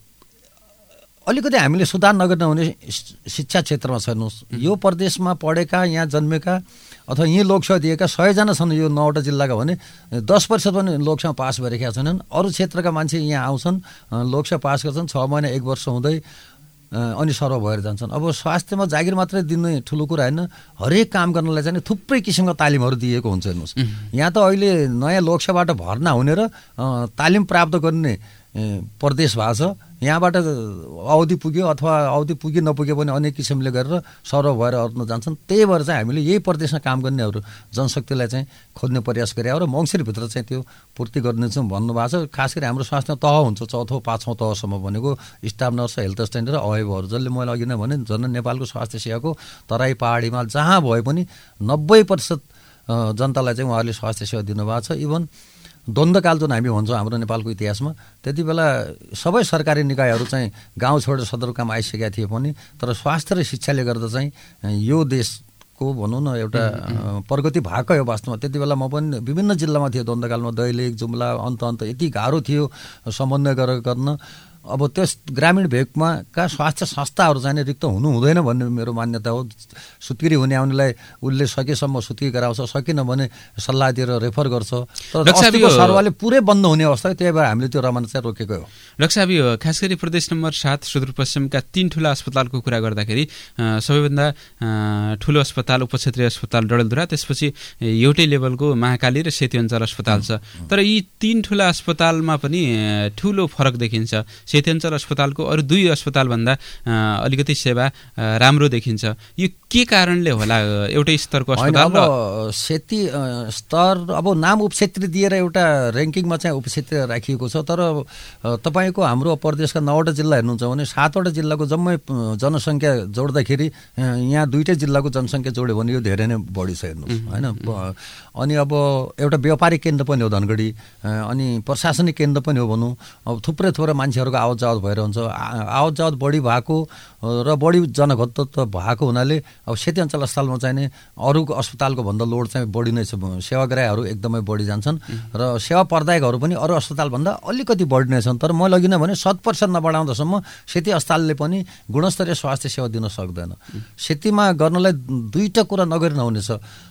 अलिकति हामीले सुधार नगर्न हुने शिक्षा क्षेत्रमा छ। यो प्रदेशमा पढेका यहाँ जन्मेका अथवा यहीँ लोकसेवा दिएका 100 जना छन् यो 9वटा जिल्लाका भने 10% पनि लोकसेवा पास भइरहेका छैनन्। अरू क्षेत्रका मान्छे यहाँ आउँछन्, लोकसेवा पास गर्छन्, 6 महिना 1 वर्ष हुँदै अनि सर्वे भएर जान्छन्। अब स्वास्थ्यमा जागिर मात्रै दिने ठुलो कुरा होइन, हरेक काम गर्नलाई चाहिँ थुप्रै किसिमका तालिमहरू दिएको हुन्छ। हेर्नुहोस्, यहाँ त अहिले नयाँ लोकसेवाबाट भर्ना हुने र तालिम प्राप्त गर्ने प्रदेश भएको छ। यहाँबाट अवधि पुग्यो अथवा अवधि पुगे नपुगे पनि अनेक किसिमले गरेर सर्वे भएर अर्न जान्छन्। त्यही भएर चाहिँ हामीले यही प्रदेशमा काम गर्नेहरू जनशक्तिलाई चाहिँ खोज्ने प्रयास गरे र मङ्सिरभित्र चाहिँ त्यो पूर्ति गर्नेछौँ भन्नुभएको छ। खास गरी हाम्रो स्वास्थ्य तह हुन्छ 4औँ 5औँ तहसम्म भनेको स्टाफ नर्स, हेल्थ स्ट्यान्ड र अहेबहरू, जसले मैले अघि नै भने झन् नेपालको स्वास्थ्य सेवाको तराई पहाडी हिमाल जहाँ भए पनि 90% जनतालाई चाहिँ उहाँहरूले स्वास्थ्य सेवा दिनुभएको छ। इभन द्वन्द्वकाल जुन हामी भन्छौँ हाम्रो नेपालको इतिहासमा, त्यति बेला सबै सरकारी निकायहरू चाहिँ गाउँ छोडेर सदरमुकाम आइसकेका थिए पनि तर स्वास्थ्य र शिक्षाले गर्दा चाहिँ यो देशको भनौँ न एउटा प्रगति भएको हो वास्तवमा। त्यति बेला म पनि विभिन्न जिल्लामा थिएँ द्वन्द्वकालमा, दैलेख, जुम्ला, अन्त यति गाह्रो थियो समन्वय गर्न। अब त्यस ग्रामीण भेगमा का स्वास्थ्य संस्थाहरू चाहिँ रिक्त हुनु हुँदैन भन्ने मेरो मान्यता हो। सुत्केरी हुने आउनेलाई उसले सकेसम्म सुत्केरी गराउँछ, सकेन भने सल्लाह दिएर रेफर गर्छ। तर अस्तिको सर्वेले पुरै बन्द हुने अवस्था, त्यही भएर हामीले त्यो रमाना चाहिँ रोकेको हो। डाक्टर साहब, यो खास गरी प्रदेश नम्बर 7 सुदूरपश्चिमका 3 ठुला अस्पतालको कुरा गर्दाखेरि सबैभन्दा ठुलो अस्पताल उपक्षेत्रीय अस्पताल डडेलधुरा, त्यसपछि एउटै लेभलको महाकाली र सेती अञ्चल अस्पताल छ। तर यी 3 ठुला अस्पतालमा पनि ठुलो फरक देखिन्छ। सेती अञ्चल अस्पतालको अरू 2 अस्पतालभन्दा अलिकति सेवा राम्रो देखिन्छ। यो के कारणले होला? एउटै स्तरको अस्पताल र सेती स्तर अब नाम उपक्षेत्री दिएर एउटा र्याङ्किङमा चाहिँ उपक्षेत्री राखिएको छ। तर तपाईँको हाम्रो प्रदेशका 9वटा जिल्ला हेर्नुहुन्छ भने 7वटा जिल्लाको जम्मै जनसङ्ख्या जोड्दाखेरि यहाँ 2टै जिल्लाको जनसङ्ख्या जोड्यो भने यो धेरै नै बढी छ हेर्नुहोस् होइन। अनि अब एउटा व्यापारिक केन्द्र पनि हो धनगढी, अनि प्रशासनिक केन्द्र पनि हो भनौँ। अब थुप्रै मान्छेहरूको आवत जावत भएर हुन्छ। आवत जावत बढी भएको र बढी जनघनत्व भएको हुनाले अब सेती अञ्चल अस्पतालमा चाहिँ अरू अस्पतालको भन्दा लोड चाहिँ बढी नै छ। सेवाग्राहीहरू एकदमै बढी जान्छन् र सेवा प्रदायकहरू पनि अरू अस्पतालभन्दा अलिकति बढी नै छन्। तर म लगिन भने 100% नबढाउँदासम्म सेती अस्पतालले पनि गुणस्तरीय स्वास्थ्य सेवा दिन सक्दैन। सेतीमा गर्नलाई 2टा कुरा नगरी नहुनेछ।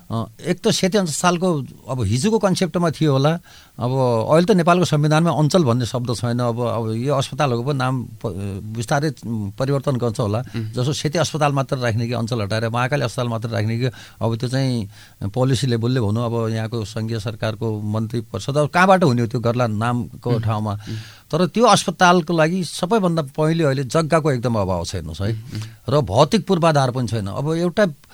एक त सेती अस्पतालको अब हिजोको कन्सेप्टमा थियो होला, अब अहिले त नेपालको संविधानमा अञ्चल भन्ने शब्द छैन। अब यो अस्पतालहरूको पनि नाम बिस्तारै परिवर्तन गर्छ होला। जसो सेती अस्पताल मात्र राख्ने कि अञ्चल हटाएर महाकाली अस्पताल मात्र राख्ने कि अब त्यो चाहिँ पोलिसी लेभलले भनौँ। अब यहाँको सङ्घीय सरकारको मन्त्री परिषद अब कहाँबाट हुने हो त्यो गर्ला नामको ठाउँमा। तर त्यो अस्पतालको लागि सबैभन्दा पहिले अहिले जग्गाको एकदम अभाव छ हेर्नुहोस् है, र भौतिक पूर्वाधार पनि छैन। अब एउटा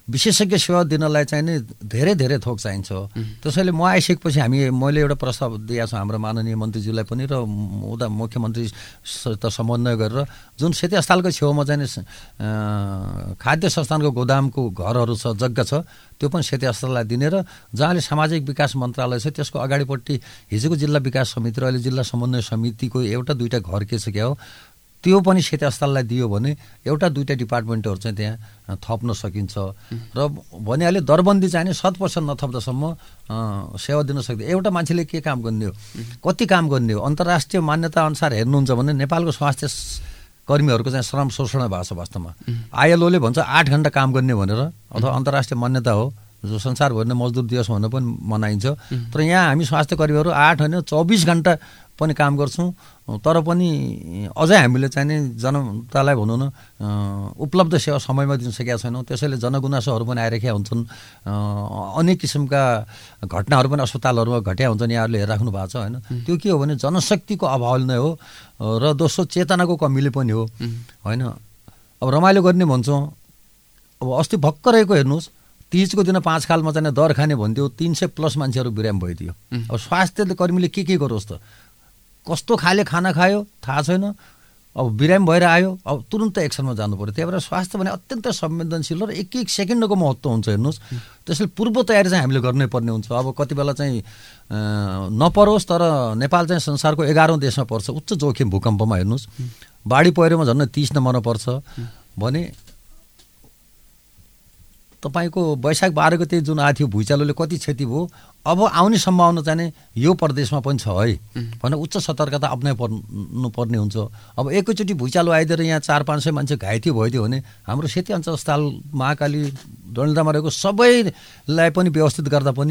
विशेषज्ञ सेवा दिनलाई चाहिँ नि धेरै धेरै थोक चाहिन्छ। त्यसैले म आइसकेपछि मैले एउटा प्रस्ताव दिएको छु हाम्रो माननीय मन्त्रीज्यूलाई पनि र उता मुख्यमन्त्रीसित समन्वय गरेर जुन सेती अस्पतालको छेउमा चाहिँ खाद्य संस्थानको गोदामको घरहरू छ, जग्गा छ, त्यो पनि सेती अस्पताललाई दिने र जहाँले सामाजिक विकास मन्त्रालय छ त्यसको अगाडिपट्टि हिजोको जिल्ला विकास समिति र अहिले जिल्ला समन्वय समितिको एउटा दुईवटा घर के छ क्या हो त्यो पनि सेती अस्पताललाई दियो भने एउटा दुईवटा डिपार्टमेन्टहरू चाहिँ त्यहाँ थप्न सकिन्छ र भनिहाल्यो दरबन्दी चाहिँ 100% नथप्दासम्म सेवा दिन सक्दैन। एउटा मान्छेले के काम गर्ने हो, कति काम गर्ने हो, अन्तर्राष्ट्रिय मान्यता अनुसार हेर्नुहुन्छ भने नेपालको स्वास्थ्य कर्मीहरूको चाहिँ श्रम शोषण भएको छ वास्तवमा। आइएलओले भन्छ 8 घण्टा काम गर्ने भनेर, अथवा अन्तर्राष्ट्रिय मान्यता हो जो संसारभरि नै मजदुर दिवस भनेर पनि मनाइन्छ। तर यहाँ हामी स्वास्थ्य कर्मीहरू 8 होइन 24 घण्टा पनि काम गर्छौँ, तर पनि अझै हामीले चाहिँ नि जनतालाई भनौँ न उपलब्ध सेवा समयमा दिन सकेका छैनौँ। त्यसैले जनगुनासोहरू पनि आइरहेका हुन्छन्, अनेक किसिमका घटनाहरू पनि अस्पतालहरूमा घट्या हुन्छन्, यहाँहरूले हेरिराख्नु भएको छ होइन। त्यो के हो भने जनशक्तिको अभाव नै हो र दोस्रो चेतनाको कमीले पनि हो होइन। अब रमाइलो गर्ने भन्छौँ, अब अस्ति भर्खरैको हेर्नुहोस् तीजको दिन 5 खालमा चाहिँ दर खाने भन्थ्यो, 300+ मान्छेहरू बिरामी भइदियो। अब स्वास्थ्य कर्मीले के गरोस् त, कस्तो खाले खाना खायो थाहा छैन, अब बिरामी भएर आयो, अब तुरुन्त एक्सनमा जानु पर्यो। त्यही भएर स्वास्थ्य भने अत्यन्त संवेदनशील र एक सेकेन्डको महत्त्व हुन्छ हेर्नुहोस्। त्यसैले पूर्व तयारी चाहिँ हामीले गर्नै पर्ने हुन्छ। अब कति बेला चाहिँ नपरोस्, तर नेपाल चाहिँ संसारको 11औं देशमा पर्छ उच्च जोखिम भूकम्पमा। हेर्नुहोस् बाढी पहिरोमा झन् 30 नम्बरमा पर्छ भने तपाईँको वैशाख 12 गते जुन आएको थियो भुइँचालोले कति क्षति भयो, अब आउने सम्भावना चाहिँ यो प्रदेशमा पनि छ है भने उच्च सतर्कता अप्नाइ पर्नुपर्ने हुन्छ। अब एकैचोटि भुइँचालो आइदिएर यहाँ 400-500 मान्छे घाइते भइदियो भने हाम्रो सेती अञ्चल अस्पताल महाकाली डडेलधुरामा रहेको सबैलाई पनि व्यवस्थित गर्दा पनि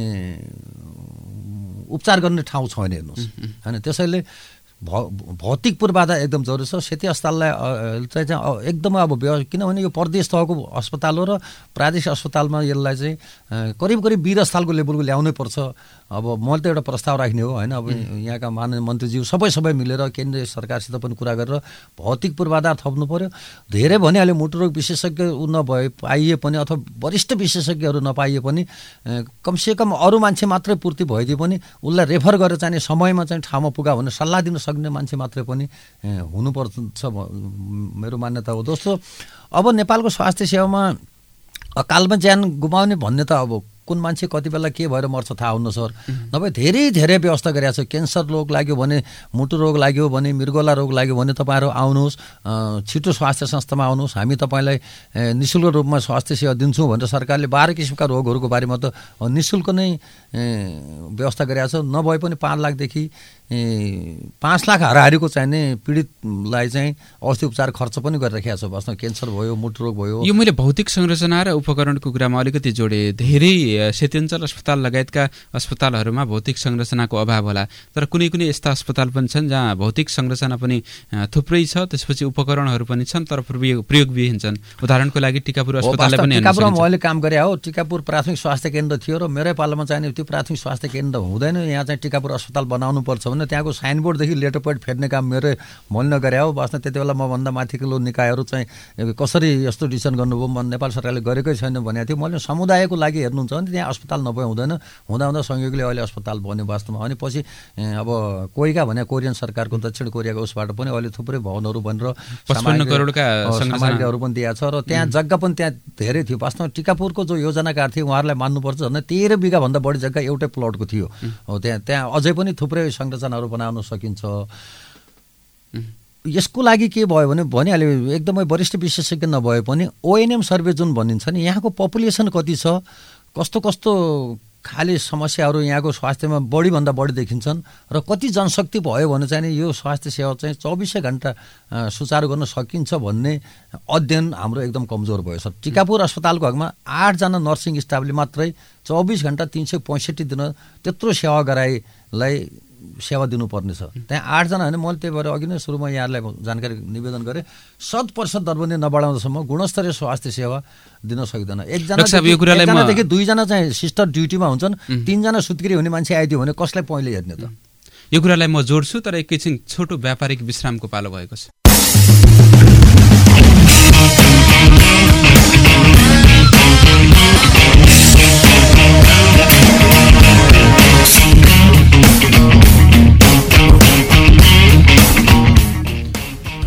उपचार गर्ने ठाउँ छैन हेर्नुहोस् होइन। त्यसैले भौतिक पूर्वाधार एकदम जरुरी छ। सेती अस्पताललाई चाहिँ एकदमै अब किनभने यो प्रदेश तहको अस्पताल हो र प्रादेशिक अस्पतालमा यसलाई चाहिँ करिब 20 अस्पतालको लेभलको ल्याउनै पर्छ। अब मैले त एउटा प्रस्ताव राख्ने हो होइन। अब यहाँका माननीय मन्त्रीज्यू सबै मिलेर केन्द्रीय सरकारसित पनि कुरा गरेर भौतिक पूर्वाधार थप्नु पर्यो। धेरै भनिहाल्यो मुटुरोग विशेषज्ञ नभए पाइए पनि अथवा वरिष्ठ विशेषज्ञहरू नपाइए पनि कमसेकम अरू मान्छे मात्रै पूर्ति भइदिए पनि उसलाई रेफर गरेर चाहिँ समयमा चाहिँ ठाउँमा पुगा भने सल्लाह दिन सक्ने मान्छे मात्रै पनि हुनुपर्छ मेरो मान्यता हो। दोस्रो, अब नेपालको स्वास्थ्य सेवामा अकालमा ज्यान गुमाउने भन्ने त अब कुन मान्छे कति बेला के भएर मर्छ थाहा हुन्न सर। नभए धेरै व्यवस्था गरिएको छ। क्यान्सर रोग लाग्यो भने, मुटु रोग लाग्यो भने, मृगोला रोग लाग्यो भने तपाईँहरू आउनुहोस्, छिटो स्वास्थ्य संस्थामा आउनुहोस्, हामी तपाईँलाई निःशुल्क रूपमा स्वास्थ्य सेवा दिन्छौँ भनेर सरकारले 12 किसिमका रोगहरूको बारेमा त निःशुल्क नै व्यवस्था गरिएको छ। नभए पनि 5 लाखदेखि 5 लाख हाराहारीको चाहिने पीडितलाई चाहिँ औषधि उपचार खर्च पनि गरिराखेको छ। वास्तवमा क्यान्सर भयो, मुटु रोग भयो। यो मैले भौतिक संरचना र उपकरणको कुरामा अलिकति जोडेँ। धेरै सेती अञ्चल अस्पताल लगायतका अस्पतालहरूमा भौतिक संरचनाको अभाव होला, तर कुनै यस्ता अस्पताल पनि छन् जहाँ भौतिक संरचना पनि थुप्रै छ, त्यसपछि उपकरणहरू पनि छन् तर प्रयोगविहीन छन्। उदाहरणको लागि टिकापुर अस्पतालले पनि टिकापुरमा मैले काम गरे हो। टिकापुर प्राथमिक स्वास्थ्य केन्द्र थियो र मेरै पालामा चाहिने त्यो प्राथमिक स्वास्थ्य केन्द्र हुँदैन, यहाँ चाहिँ टिकापुर अस्पताल बनाउनु पर्छ भने त्यहाँको साइनबोर्डदेखि लेटर पेड फेर्ने काम मैले नगरे हो। वास्तवमा त्यति बेला मभन्दा माथिको निकायहरू चाहिँ कसरी यस्तो डिसिसन गर्नुभयो नेपाल सरकारले गरेकै छैन भनेको थियो। मैले समुदायको लागि हेर्नुहुन्छ भने त्यहाँ अस्पताल नभए हुँदैन, हुँदा संयोगले अहिले अस्पताल बन्यो वास्तवमा। अनि पछि अब कोइका भने कोरियन सरकारको दक्षिण कोरियाको उसबाट पनि अहिले थुप्रै भवनहरू बनेर 55 करोडका सामग्रीहरू पनि दिएको छ र त्यहाँ जग्गा पनि त्यहाँ धेरै थियो। वास्तवमा टिकापुरको जो योजनाकार थियो उहाँहरूलाई मान्नुपर्छ, झन् 13 बिघाभन्दा बढी जग्गा एउटै प्लटको थियो। त्यहाँ अझै पनि थुप्रै संरचनाहरू बनाउन सकिन्छ। यसको लागि के भयो भने भनिहाल्यो एकदमै वरिष्ठ विशेषज्ञ नभए पनि ओएनएम सर्वे जुन भनिन्छ नि, यहाँको पपुलेसन कति छ, कस्तो खाले समस्याहरू यहाँको स्वास्थ्यमा बढीभन्दा बढी देखिन्छन् र कति जनशक्ति भयो भने चाहिँ यो स्वास्थ्य सेवा चाहिँ 24 घण्टा सुचारू गर्न सकिन्छ भन्ने अध्ययन हाम्रो एकदम कमजोर भयो सर। टिकापुर अस्पतालको हकमा 8 जना नर्सिङ स्टाफले मात्रै 24 घण्टा 365 दिन त्यत्रो सेवा गराईलाई सेवा दिनुपर्ने छ। त्यहाँ 8 जना होइन। मैले त्यही भएर अघि नै सुरुमा यहाँलाई जानकारी निवेदन गरेँ, 100% दरबन्दी नबढाउँदासम्म गुणस्तरीय स्वास्थ्य सेवा दिन सक्दैन। एकजनादेखि 2 जना चाहिँ सिस्टर ड्युटीमा हुन्छन्, 3 जना सुत्केरी हुने मान्छे आइदियो भने कसलाई पहिले हेर्ने त? यो कुरालाई म जोड्छु, तर एकैछिन छोटो व्यापारिक विश्रामको पालो भएको छ।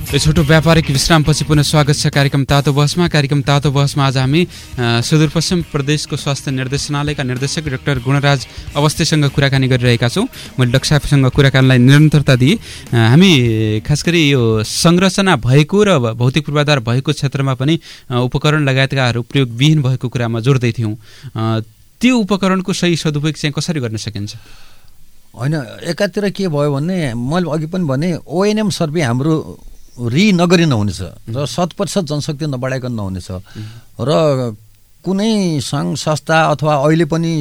छोटो व्यापारिक विश्रामपछि पुनः स्वागत छ कार्यक्रम तातो बहसमा। कार्यक्रम तातो बहसमा आज हामी सुदूरपश्चिम प्रदेशको स्वास्थ्य निर्देशनालयका निर्देशक डाक्टर गुणराज अवस्थीसँग कुराकानी गरिरहेका छौँ। मैले डाक्टर साहबसँग कुराकानीलाई निरन्तरता दिएँ। हामी खास गरी यो संरचना भएको र भौतिक पूर्वाधार भएको क्षेत्रमा पनि उपकरण लगायतकाहरू प्रयोगविहीन भएको कुरामा जोड्दै थियौँ। त्यो उपकरणको सही सदुपयोग चाहिँ कसरी गर्न सकिन्छ? होइन, एकातिर के भयो भने मैले अघि पनि भने ओएनएम सर्भे हाम्रो नगरी नहुनेछ र 100% जनशक्ति नबढाइकन नहुनेछ र कुनै सङ्घ संस्था अथवा अहिले पनि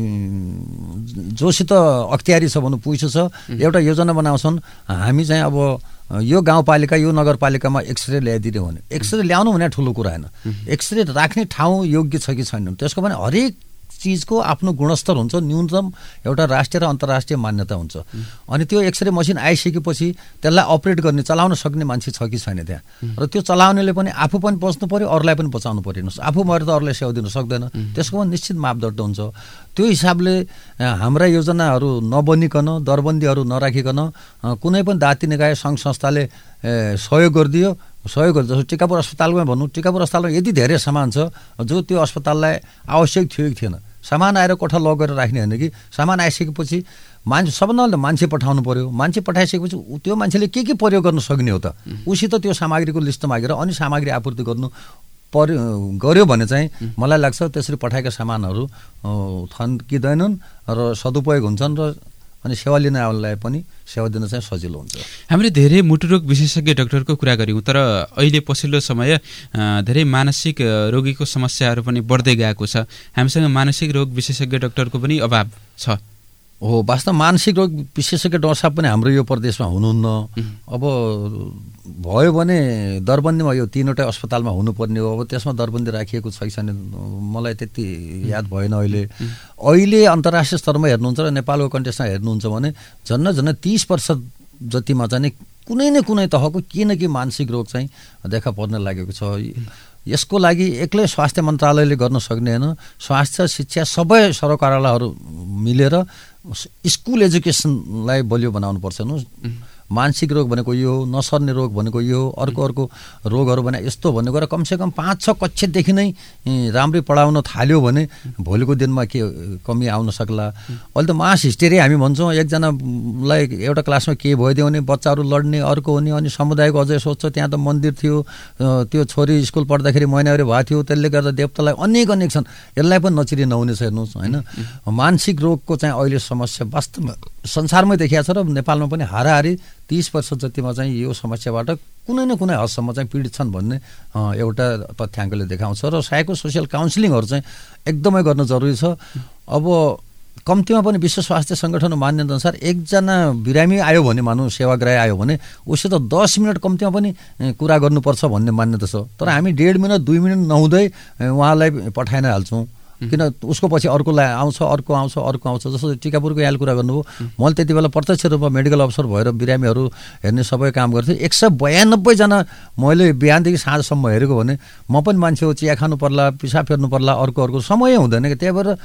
जोसित अख्तियारी छ भन्नु पुग्छ एउटा योजना बनाउँछन्। हामी चाहिँ अब यो गाउँपालिका यो नगरपालिकामा एक्सरे ल्याइदिने भने एक्सरे ल्याउनु भने ठुलो कुरा होइन, एक्सरे राख्ने ठाउँ योग्य छ कि छैन त्यसको पनि हरेक चिजको आफ्नो गुणस्तर हुन्छ, न्यूनतम एउटा राष्ट्रिय र अन्तर्राष्ट्रिय मान्यता हुन्छ। अनि त्यो एक्सरे मसिन आइसकेपछि त्यसलाई अपरेट गर्ने चलाउन सक्ने मान्छे छ कि छैन त्यहाँ, र त्यो चलाउनेले पनि आफू पनि बच्नु पर्यो, अरूलाई पनि बचाउनु पर्यो। आफू मरेर त अरूलाई सेवा दिनु सक्दैन, त्यसको पनि निश्चित मापदण्ड हुन्छ। त्यो हिसाबले हाम्रा योजनाहरू नबनिकन, दरबन्दीहरू नराखिकन कुनै पनि दाती निकाय सङ्घ संस्थाले सहयोग गरिदियो। सहयोग गर्छ जस्तो टिकापुर अस्पतालमा भनौँ, टिकापुर अस्पतालमा यति धेरै सामान छ जो त्यो अस्पताललाई आवश्यक थियो कि थिएन। सामान आएर कोठा लगेर राख्ने होइन कि सामान आइसकेपछि सबभन्दा मान्छे पठाउनु पर्यो। मान्छे पठाइसकेपछि त्यो मान्छेले के प्रयोग गर्न सक्ने हो त, उसित त्यो सामग्रीको लिस्ट मागेर अनि सामग्री आपूर्ति गर्यो भने चाहिँ मलाई लाग्छ त्यसरी पठाएका सामानहरू थन्किँदैनन् र सदुपयोग हुन्छन् र अनि सेवा लिन आउनेलाई पनि सेवा दिन चाहिँ सजिलो हुन्छ। हामीले धेरै मुटुरोग विशेषज्ञ डाक्टरको कुरा गऱ्यौँ, तर अहिले पछिल्लो समय धेरै मानसिक रोगीको समस्याहरू पनि बढ्दै गएको छ। हामीसँग मानसिक रोग विशेषज्ञ डाक्टरको पनि अभाव छ। हो, वास्तव मानसिक रोग विशेषज्ञ डाक्टर साहब पनि हाम्रो यो प्रदेशमा हुनुहुन्न। अब भयो भने दरबन्दीमा यो 3वटा अस्पतालमा हुनुपर्ने हो। अब त्यसमा दरबन्दी राखिएको छ कि छैन मलाई त्यति याद भएन। अहिले अन्तर्राष्ट्रिय स्तरमा हेर्नुहुन्छ र नेपालको कन्टेक्स्टमा हेर्नुहुन्छ भने झन् 30% जतिमा चाहिँ कुनै न कुनै तहको के न के मानसिक रोग चाहिँ देखा पर्न लागेको छ। यसको लागि एक्लै स्वास्थ्य मन्त्रालयले गर्न सक्ने होइन, स्वास्थ्य शिक्षा सबै सरकारवालाहरू मिलेर स्कुल एजुकेसनलाई बलियो बनाउनुपर्छ। मानसिक रोग भनेको यो हो, नसर्ने रोग भनेको यो हो, अर्को रोगहरू भने यस्तो भनेको र कमसेकम 5-6 कक्षादेखि नै राम्रै पढाउन थाल्यो भने भोलिको दिनमा के कमी आउन सक्ला। अहिले त मास हिस्टेरिया हामी भन्छौँ, एकजनालाई एउटा क्लासमा के भइदियो भने बच्चाहरू लड्ने, अर्को हुने, अनि समुदायको अझै सोच्छ त्यहाँ त मन्दिर थियो, त्यो छोरी स्कुल पढ्दाखेरि महिनावारी भएको थियो, त्यसले गर्दा देवतालाई अनेक छन्। यसलाई पनि नचिरी नहुनेछ हेर्नुहोस् होइन। मानसिक रोगको चाहिँ अहिले समस्या वास्तवमा संसारमै देखिएको छ र नेपालमा पनि हाराहारी 30% जतिमा चाहिँ यो समस्याबाट कुनै न कुनै हदसम्म चाहिँ पीडित छन् भन्ने एउटा तथ्याङ्कले देखाउँछ। र सायको सोसियल काउन्सिलिङहरू चाहिँ एकदमै गर्न जरुरी छ। अब कम्तीमा पनि विश्व स्वास्थ्य सङ्गठनको मान्यता अनुसार एकजना बिरामी आयो भने, मानौँ सेवाग्राही आयो भने उसित 10 मिनट कम्तीमा पनि कुरा गर्नुपर्छ भन्ने मान्यता छ। तर हामी 1.5 मिनट 2 मिनट नहुँदै उहाँलाई पठाइ नै हाल्छौँ, किन उसको पछि अर्कोलाई अर्को आउँछ। जस्तो टिकापुरको यहाँले कुरा गर्नुभयो, मैले त्यति बेला प्रत्यक्ष रूपमा मेडिकल अफसर भएर बिरामीहरू हेर्ने सबै काम गर्थेँ। 192 जना मैले बिहानदेखि साँझसम्म हेरेको भने म पनि मान्छे हो, चिया खानु पर्ला, पिसाब फेर्नु पर्ला, अर्को समय हुँदैन कि। त्यही भएर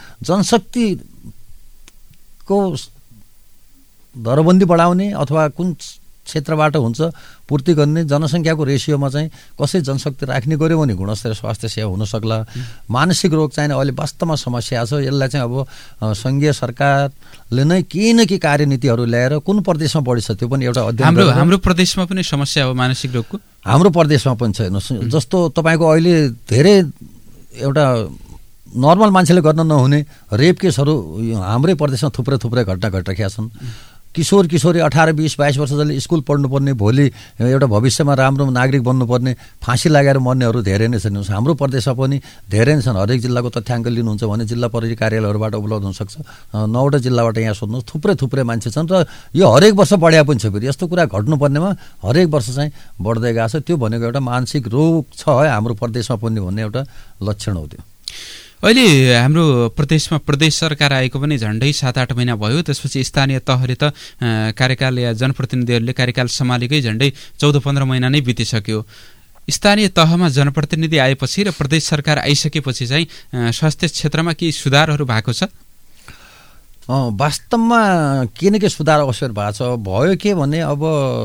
जनशक्तिको दरबन्दी बढाउने अथवा कुन क्षेत्रबाट हुन्छ पूर्ति गर्ने, जनसङ्ख्याको रेसियोमा चाहिँ कसरी जनशक्ति राख्ने गऱ्यो भने गुणस्तरीय स्वास्थ्य सेवा हुन सक्ला। मानसिक रोग चाहिँ अहिले वास्तवमा समस्या छ। यसलाई चाहिँ अब सङ्घीय सरकारले नै केही न केही कार्यनीतिहरू ल्याएर कुन प्रदेशमा बढी छ त्यो पनि एउटा अध्ययन। हाम्रो प्रदेशमा पनि समस्या हो मानसिक रोगको? हाम्रो प्रदेशमा पनि छ। जस्तो तपाईँको अहिले धेरै एउटा नर्मल मान्छेले गर्न नहुने रेप केसहरू हाम्रै प्रदेशमा थुप्रै घटना घटिरहेका छन्। किशोरी 18, 20, 22 वर्ष जसले स्कुल पढ्नुपर्ने, भोलि एउटा भविष्यमा राम्रो नागरिक बन्नुपर्ने, फाँसी लगाएर मर्नेहरू धेरै नै छन्। हाम्रो प्रदेशमा पनि धेरै नै छन्। हरेक जिल्लाको तथ्याङ्क लिनुहुन्छ भने जिल्ला प्रहरी कार्यालयहरूबाट उपलब्ध हुनसक्छ। 9वटा जिल्लाबाट यहाँ सोध्नुहोस्, थुप्रै मान्छे छन् र यो हरेक वर्ष बढ्या पनि छ। फेरि यस्तो कुरा घट्नुपर्नेमा हरेक वर्ष चाहिँ बढ्दै गएको छ। त्यो भनेको एउटा मानसिक रोग छ हाम्रो प्रदेशमा पनि भन्ने एउटा लक्षण हो त्यो। अहिले हाम्रो प्रदेशमा प्रदेश सरकार आएको पनि झन्डै 7-8 महिना भयो। त्यसपछि स्थानीय तहले त कार्यकाल या जनप्रतिनिधिहरूले कार्यकाल सम्हालेकै झन्डै 14-15 महिना नै बितिसक्यो। स्थानीय तहमा जनप्रतिनिधि आएपछि र प्रदेश सरकार आइसकेपछि चाहिँ स्वास्थ्य क्षेत्रमा केही सुधारहरू भएको छ? वास्तवमा के न के सुधार अवसर भएको छ। भयो के भने अब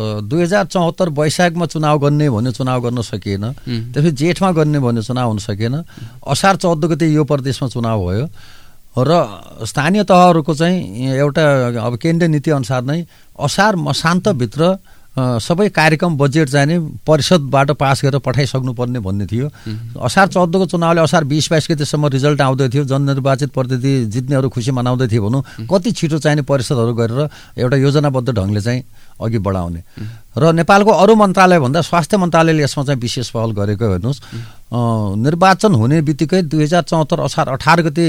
2074 वैशाखमा चुनाव गर्ने भन्ने चुनाव गर्न सकिएन, त्यसपछि जेठमा गर्ने भन्ने चुनाव हुन सकेन, असार 14 गते यो प्रदेशमा चुनाव भयो र स्थानीय तहहरूको चाहिँ एउटा अब केन्द्रीय नीति अनुसार नै असार मसान्तभित्र सबै कार्यक्रम बजेट चाहिँ नि परिषदबाट पास गरेर पठाइसक्नुपर्ने भन्ने थियो। असार 14 को चुनावले असार 20-22 गतेसम्म रिजल्ट आउँदै थियो, जननिर्वाचित प्रतिनिधि जित्नेहरू खुसी मनाउँदै थियो भनौँ, कति छिटो चाहिने परिषदहरू गरेर एउटा योजनाबद्ध ढङ्गले चाहिँ अघि बढाउने। र नेपालको अरू मन्त्रालयभन्दा स्वास्थ्य मन्त्रालयले यसमा चाहिँ विशेष पहल गरेको हेर्नुहोस्। निर्वाचन हुने बित्तिकै 2074 असार 18 गते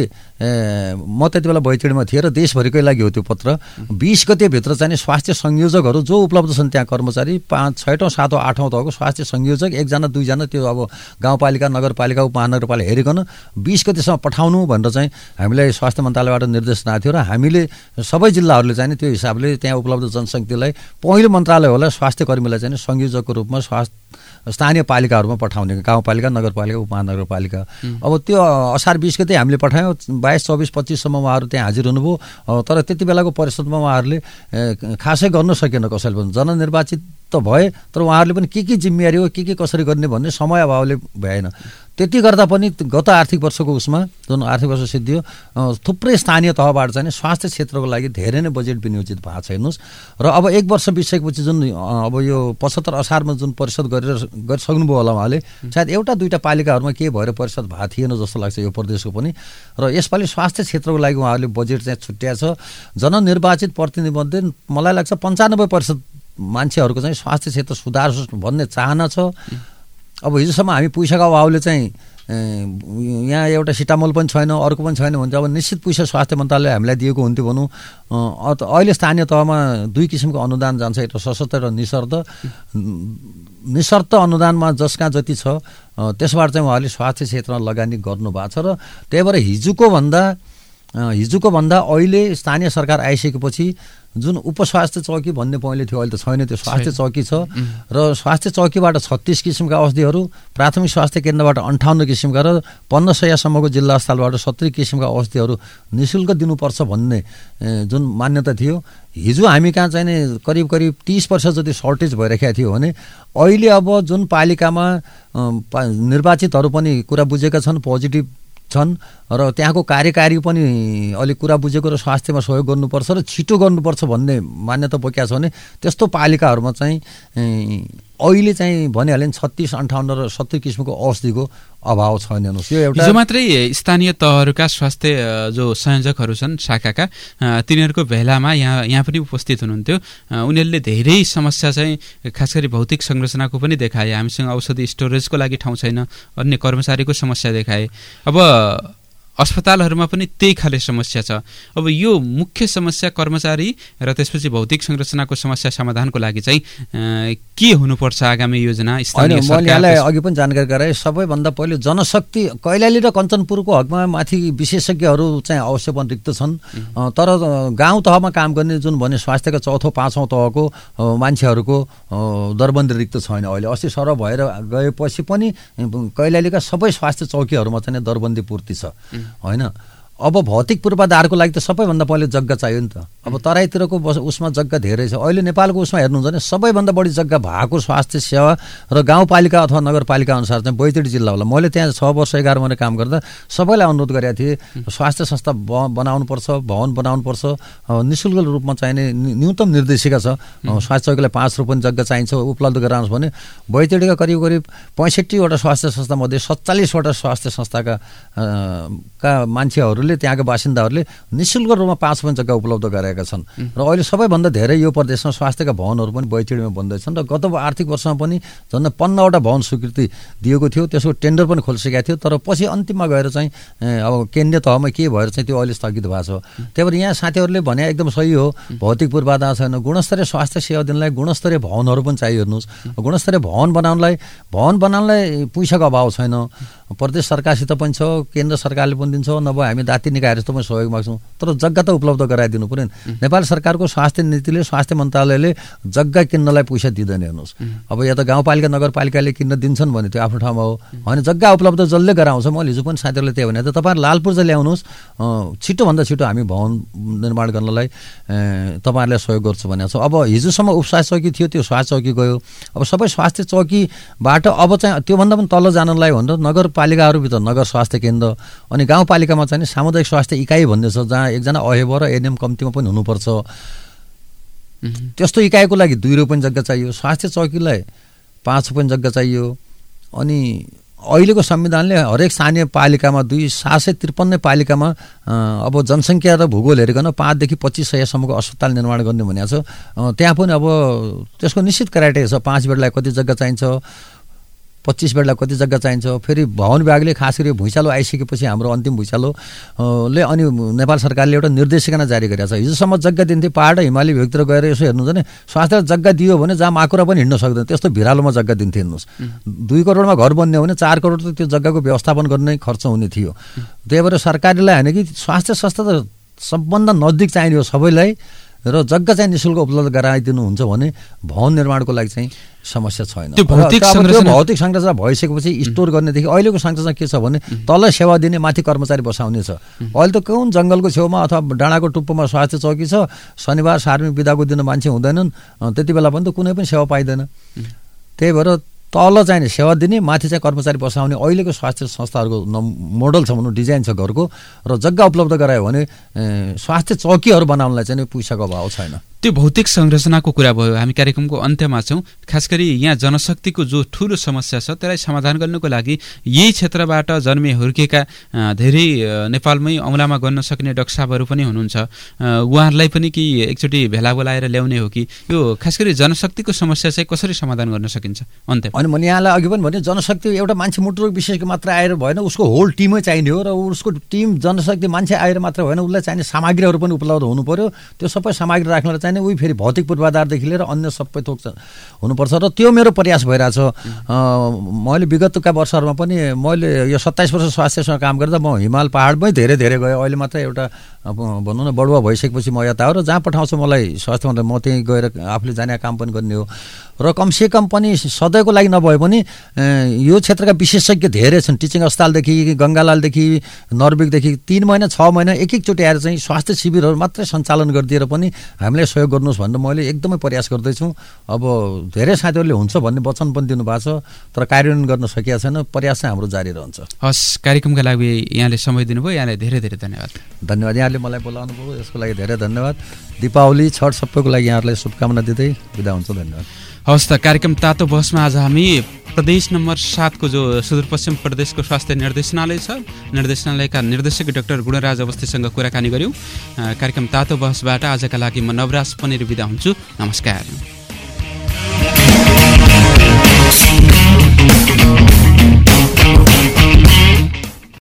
म त्यति बेला बैतडीमा थिएँ र देशभरिकै लागि हो त्यो पत्र। 20 गतेभित्र चाहिँ स्वास्थ्य संयोजकहरू जो उपलब्ध छन् त्यहाँ कर्मचारी 5, 6औं, 7औं, 8औं तहको स्वास्थ्य संयोजक 1 जना 2 जना त्यो अब गाउँपालिका नगरपालिका उपमहानगरपालिका हेरिकन 20 गतेसम्म पठाउनु भनेर चाहिँ हामीलाई स्वास्थ्य मन्त्रालयबाट निर्देशन आएको थियो र हामीले सबै जिल्लाहरूले चाहिँ त्यो हिसाबले त्यहाँ उपलब्ध जनशक्तिलाई पहिलो मन्त्रालय होला स्वास्थ्य कर्मीलाई चाहिँ संयोजकको रूपमा स्थानीय पालिकाहरूमा पठाउने, गाउँपालिका नगरपालिका उपमहानगरपालिका। अब त्यो असार 20 गते हामीले पठायौँ, 22, 24, 25 सम्म उहाँहरू त्यहाँ हाजिर हुनुभयो। तर त्यति बेलाको परिषदमा उहाँहरूले खासै गर्न सकेन कसैले पनि, जननिर्वाचित त भए तर उहाँहरूले पनि के जिम्मेवारी हो के कसरी गर्ने भन्ने समय अभावले भएन। त्यति गर्दा पनि गत आर्थिक वर्षको उसमा जुन आर्थिक वर्ष सिद्धियो थुप्रै स्थानीय तहबाट चाहिँ स्वास्थ्य क्षेत्रको लागि धेरै नै बजेट विनियोजित भएको छ हेर्नुहोस्। र अब 1 वर्ष बितिसकेपछि जुन अब यो 75 असारमा जुन परिषद गरिसक्नुभयो होला उहाँले, सायद एउटा दुईटा पालिकाहरूमा के भएर परिषद भएको थिएन जस्तो लाग्छ यो प्रदेशको पनि। र यसपालि स्वास्थ्य क्षेत्रको लागि उहाँहरूले बजेट चाहिँ छुट्याएको छ। जननिर्वाचित प्रतिनिधिमध्ये मलाई लाग्छ 95% मान्छेहरूको चाहिँ स्वास्थ्य क्षेत्र सुधार भन्ने चाहना छ। अब हिजोसम्म हामी पैसाको अभावले चाहिँ यहाँ एउटा सिटामोल पनि छैन, अर्को पनि छैन भने अब निश्चित पैसा स्वास्थ्य मन्त्रालयले हामीलाई दिएको हुन्थ्यो भनौँ। अहिले स्थानीय तहमा 2 किसिमको अनुदान जान्छ, एउटा सशर्त र निशर्त। निशर्त अनुदानमा जसका जति छ त्यसबाट चाहिँ उहाँहरूले स्वास्थ्य क्षेत्रमा लगानी गर्नुभएको छ। र त्यही भएर हिजोको भन्दा अहिले स्थानीय सरकार आइसकेपछि जुन उपस्वास्थ्य चौकी भन्ने पहिले थियो अहिले त छैन, त्यो स्वास्थ्य चौकी छ। र स्वास्थ्य चौकीबाट 36 किसिमका औषधिहरू, प्राथमिक स्वास्थ्य केन्द्रबाट 58 किसिमका र 1500सम्मको जिल्ला अस्पतालबाट 70 किसिमका औषधिहरू निःशुल्क दिनुपर्छ भन्ने जुन मान्यता थियो। हिजो हामी कहाँ चाहिँ करिब 30% जति सर्टेज भइरहेको थियो भने अहिले अब जुन पालिकामा निर्वाचितहरू पनि कुरा बुझेका छन्, पोजिटिभ छन् र त्यहाँको कार्यकारी पनि अलिक कुरा बुझेको र स्वास्थ्यमा सहयोग गर्नुपर्छ र छिटो गर्नुपर्छ भन्ने मान्यता बोकेको छ भने त्यस्तो पालिकाहरूमा चाहिँ अहिले चाहिँ भनिहालेँ 36, 58 र 70 किसिमको औषधिको अभाव छैन हेर्नुहोस्। यो एउटा हिजो मात्रै स्थानीय तहहरूका स्वास्थ्य जो संयोजकहरू छन् शाखाका तिनीहरूको भेलामा यहाँ पनि उपस्थित हुनुहुन्थ्यो। उनीहरूले धेरै समस्या चाहिँ खास गरी भौतिक संरचनाको पनि देखाए, हामीसँग औषधि स्टोरेजको लागि ठाउँ छैन, अन्य कर्मचारीको समस्या देखाए। अब अस्पतालहरूमा पनि त्यही खाले समस्या छ। अब यो मुख्य समस्या कर्मचारी र त्यसपछि भौतिक संरचनाको समस्या समाधानको लागि चाहिँ के हुनुपर्छ आगामी योजना स्थानीय सरकारले? अघि पनि जानकारी गराए सबैभन्दा पहिले जनशक्ति कैलाली र कञ्चनपुरको हकमा माथि विशेषज्ञहरू चाहिँ अवश्य पनि रिक्त छन्। तर गाउँ तहमा काम गर्ने जुन भने स्वास्थ्यका 4औं 5औं तहको मान्छेहरूको दरबन्दी रिक्त छैन अहिले। अस्ति सरह भएर गएपछि पनि कैलालीका सबै स्वास्थ्य चौकीहरूमा चाहिँ दरबन्दी पूर्ति छ होइन। अब भौतिक पूर्वाधारको लागि त सबैभन्दा पहिले जग्गा चाहियो नि त। अब तराईतिरको उसमा जग्गा धेरै छ। अहिले नेपालको उसमा हेर्नुहुन्छ भने सबैभन्दा बढी जग्गा भएको स्वास्थ्य सेवा र गाउँपालिका अथवा नगरपालिका अनुसार चाहिँ बैतडी जिल्ला होला। मैले त्यहाँ 6 वर्ष 11 महिना काम गर्दा सबैलाई अनुरोध गरेका थिएँ स्वास्थ्य संस्था बनाउनुपर्छ, भवन बनाउनुपर्छ, निःशुल्क रूपमा चाहिने न्यूनतम निर्देशिका छ। स्वास्थ्य चौकीलाई 5 रुपैयाँ जग्गा चाहिन्छ उपलब्ध गराउनुहोस् भने बैतडीका करिब 65 वटा स्वास्थ्य संस्था मध्ये 47 वटा स्वास्थ्य संस्थाका मान्छेहरूले त्यहाँका बासिन्दाहरूले निःशुल्क रूपमा 5 रुपैयाँ जग्गा उपलब्ध गराएका छन्। र अहिले सबैभन्दा धेरै यो प्रदेशमा स्वास्थ्यका भवनहरू पनि बैतडीमा बन्दैछन्। र गत आर्थिक वर्षमा पनि झन् 15 वटा भवन स्वीकृति दिएको थियो, त्यसको टेन्डर पनि खोलिसकेको थियो। तर पछि अन्तिममा गएर चाहिँ अब केन्द्रीय तहमा के भएर चाहिँ त्यो अहिले स्थगित भएको छ। त्यही भएर यहाँ साथीहरूले भने एकदम सही हो, भौतिक पूर्वाधार छैन, गुणस्तरीय स्वास्थ्य सेवा दिनलाई गुणस्तरीय भवनहरू पनि चाहियो हेर्नुहोस्। गुणस्तरीय भवन बनाउनलाई पैसाको अभाव छैन। प्रदेश सरकारसित पनि छ, केन्द्र सरकारले पनि दिन्छ, नभए हामी जाति निकायहरूसित पनि सहयोग माग्छौँ, तर जग्गा त उपलब्ध गराइदिनु पर्यो नि। नेपाल सरकारको स्वास्थ्य नीतिले, स्वास्थ्य मन्त्रालयले जग्गा किन्नलाई पैसा दिँदैन। हेर्नुहोस्, अब या त गाउँपालिका नगरपालिकाले किन्न दिन्छन् भने त्यो आफ्नो ठाउँमा हो, होइन जग्गा उपलब्ध जसले गराउँछ। मैले हिजो पनि साथीहरूले त्यही भने, त तपाईँहरू लालपुर चाहिँ ल्याउनुहोस्, छिटोभन्दा छिटो हामी भवन निर्माण गर्नलाई तपाईँहरूले सहयोग गर्छु भनेको छ। अब हिजोसम्म उपस्वास्थ्य चौकी थियो, त्यो स्वास्थ्य चौकी गयो। अब सबै स्वास्थ्य चौकीबाट अब चाहिँ त्योभन्दा पनि तल जानलाई भनेर नगरपालिकाहरूभित्र नगर स्वास्थ्य केन्द्र, अनि गाउँपालिकामा चाहिँ सामुदायिक स्वास्थ्य इकाइ भन्ने छ, जहाँ एकजना अहेब र एएनएम कम्तीमा पनि हुनुपर्छ। त्यस्तो इकाइको लागि 2 रोपनि जग्गा चाहियो, स्वास्थ्य चौकीलाई 5 रोपनि जग्गा चाहियो। अनि अहिलेको संविधानले हरेक स्थानीय पालिकामा 753 पालिकामा अब जनसङ्ख्या र भूगोल हेरिकन 5 देखि 2500सम्मको अस्पताल निर्माण गर्ने भनेको छ। त्यहाँ पनि अब त्यसको निश्चित क्राइटेरिया छ, 5 बेडलाई कति जग्गा चाहिन्छ, 25 बेडलाई कति जग्गा चाहिन्छ। फेरि भवन विभागले खास गरी भुइँचालो आइसकेपछि हाम्रो अन्तिम भुइँचालोले अनि नेपाल सरकारले एउटा निर्देशिका जारी गरेको छ। हिजोसम्म जग्गा दिन्थे, पहाड हिमाली भेगतिर गएर यसो हेर्नुहुन्छ भने स्वास्थ्य जग्गा दियो भने जहाँ माकुरा पनि हिँड्न सक्दैन, त्यस्तो भिरालोमा जग्गा दिन्थे। हेर्नुहोस्, 2 करोडमा घर बन्ने हो भने 4 करोड त त्यो जग्गाको व्यवस्थापन गर्ने खर्च हुने थियो। त्यही भएर सरकारलाई होइन कि स्वास्थ्य संस्था त सबभन्दा नजिक चाहिने हो सबैलाई, र जग्गा चाहिँ निःशुल्क उपलब्ध गराइदिनुहुन्छ भने भवन निर्माणको लागि चाहिँ समस्या छैन। त्यो भौतिक संरचना भइसकेपछि स्टोर गर्नेदेखि अहिलेको संरचना के छ भने तल सेवा दिने, माथि कर्मचारी बसाउने छ। अहिले त कुन जङ्गलको छेउमा अथवा डाँडाको टुप्पोमा स्वास्थ्य चौकी छ, शनिबार सार्वजनिक बिदाको दिन मान्छे हुँदैनन्, त्यति बेला पनि त कुनै पनि सेवा पाइँदैन। त्यही भएर तल चाहिँ सेवा दिने, माथि चाहिँ कर्मचारी बसाउने अहिलेको स्वास्थ्य संस्थाहरूको मोडल छ भनौँ, डिजाइन छ घरको, र जग्गा उपलब्ध गरायो भने स्वास्थ्य चौकीहरू बनाउनलाई चाहिँ पैसाको अभाव छैन। त्यो भौतिक संरचनाको कुरा भयो। हामी कार्यक्रमको अन्त्यमा छौँ। खास गरी यहाँ जनशक्तिको जो ठुलो समस्या छ त्यसलाई समाधान गर्नको लागि यही क्षेत्रबाट जन्मे हुर्केका धेरै नेपालमै औँलामा गर्न सक्ने डाक्टर साहबहरू पनि हुनुहुन्छ, उहाँहरूलाई पनि कि एकचोटि भेला बोलाएर ल्याउने हो कि यो खास गरी जनशक्तिको समस्या चाहिँ कसरी समाधान गर्न सकिन्छ? अन्त्य अनि मैले यहाँलाई अघि पनि भने जनशक्ति एउटा मान्छे मुटुरोग विशेषज्ञ मात्र आएर भएन, उसको होल टिमै चाहिने हो, र उसको टिम जनशक्ति मान्छे आएर मात्र भएन, उसलाई चाहिने सामग्रीहरू पनि उपलब्ध हुनु पर्यो। त्यो सबै सामग्री राख्नलाई चाहिने उही फेरि भौतिक पूर्वाधारदेखि लिएर अन्य सबै थोक हुनुपर्छ, र त्यो मेरो प्रयास भइरहेछ। मैले विगतका वर्षहरूमा पनि मैले यो 27 वर्ष स्वास्थ्यसँग काम गर्दा म हिमाल पहाडमै धेरै गएँ। अहिले मात्र एउटा भनौँ न बढुवा भइसकेपछि म यता हो, र जहाँ पठाउँछु मलाई स्वास्थ्य मन्त्री म त्यहीँ गएर आफूले जाने काम पनि गर्ने हो। र कमसेकम पनि सधैँको लागि नभए पनि यो क्षेत्रका विशेषज्ञ धेरै छन्, टिचिङ अस्पतालदेखि गङ्गालालदेखि नर्बिकदेखि 3 महिना 6 महिना एकचोटि आएर चाहिँ स्वास्थ्य शिविरहरू मात्रै सञ्चालन गरिदिएर पनि हामीलाई सहयोग गर्नुहोस् भनेर मैले एकदमै प्रयास गर्दैछु। अब धेरै साथीहरूले हुन्छ भन्ने वचन पनि दिनुभएको छ, तर कार्यान्वयन गर्न सकिएको छैन। प्रयास चाहिँ हाम्रो जारी रहन्छ। हस्, कार्यक्रमका लागि यहाँले समय दिनुभयो, यहाँलाई धेरै धन्यवाद। धन्यवाद, यहाँले मलाई बोलाउनु भयो, यसको लागि धेरै धन्यवाद। दीपावली छठ सबैको लागि यहाँहरूलाई शुभकामना दिँदै बिदा हुन्छु। धन्यवाद। हवस् त, कार्यक्रम तातो बहसमा आज हामी प्रदेश नम्बर 7 को जो सुदूरपश्चिम प्रदेशको स्वास्थ्य निर्देशनालय छ, निर्देशनालयका निर्देशक डाक्टर गुणराज अवस्थीसँग कुराकानी गऱ्यौँ। कार्यक्रम तातो बहसबाट आजका लागि म नवराज पनेर बिदा हुन्छु। नमस्कार।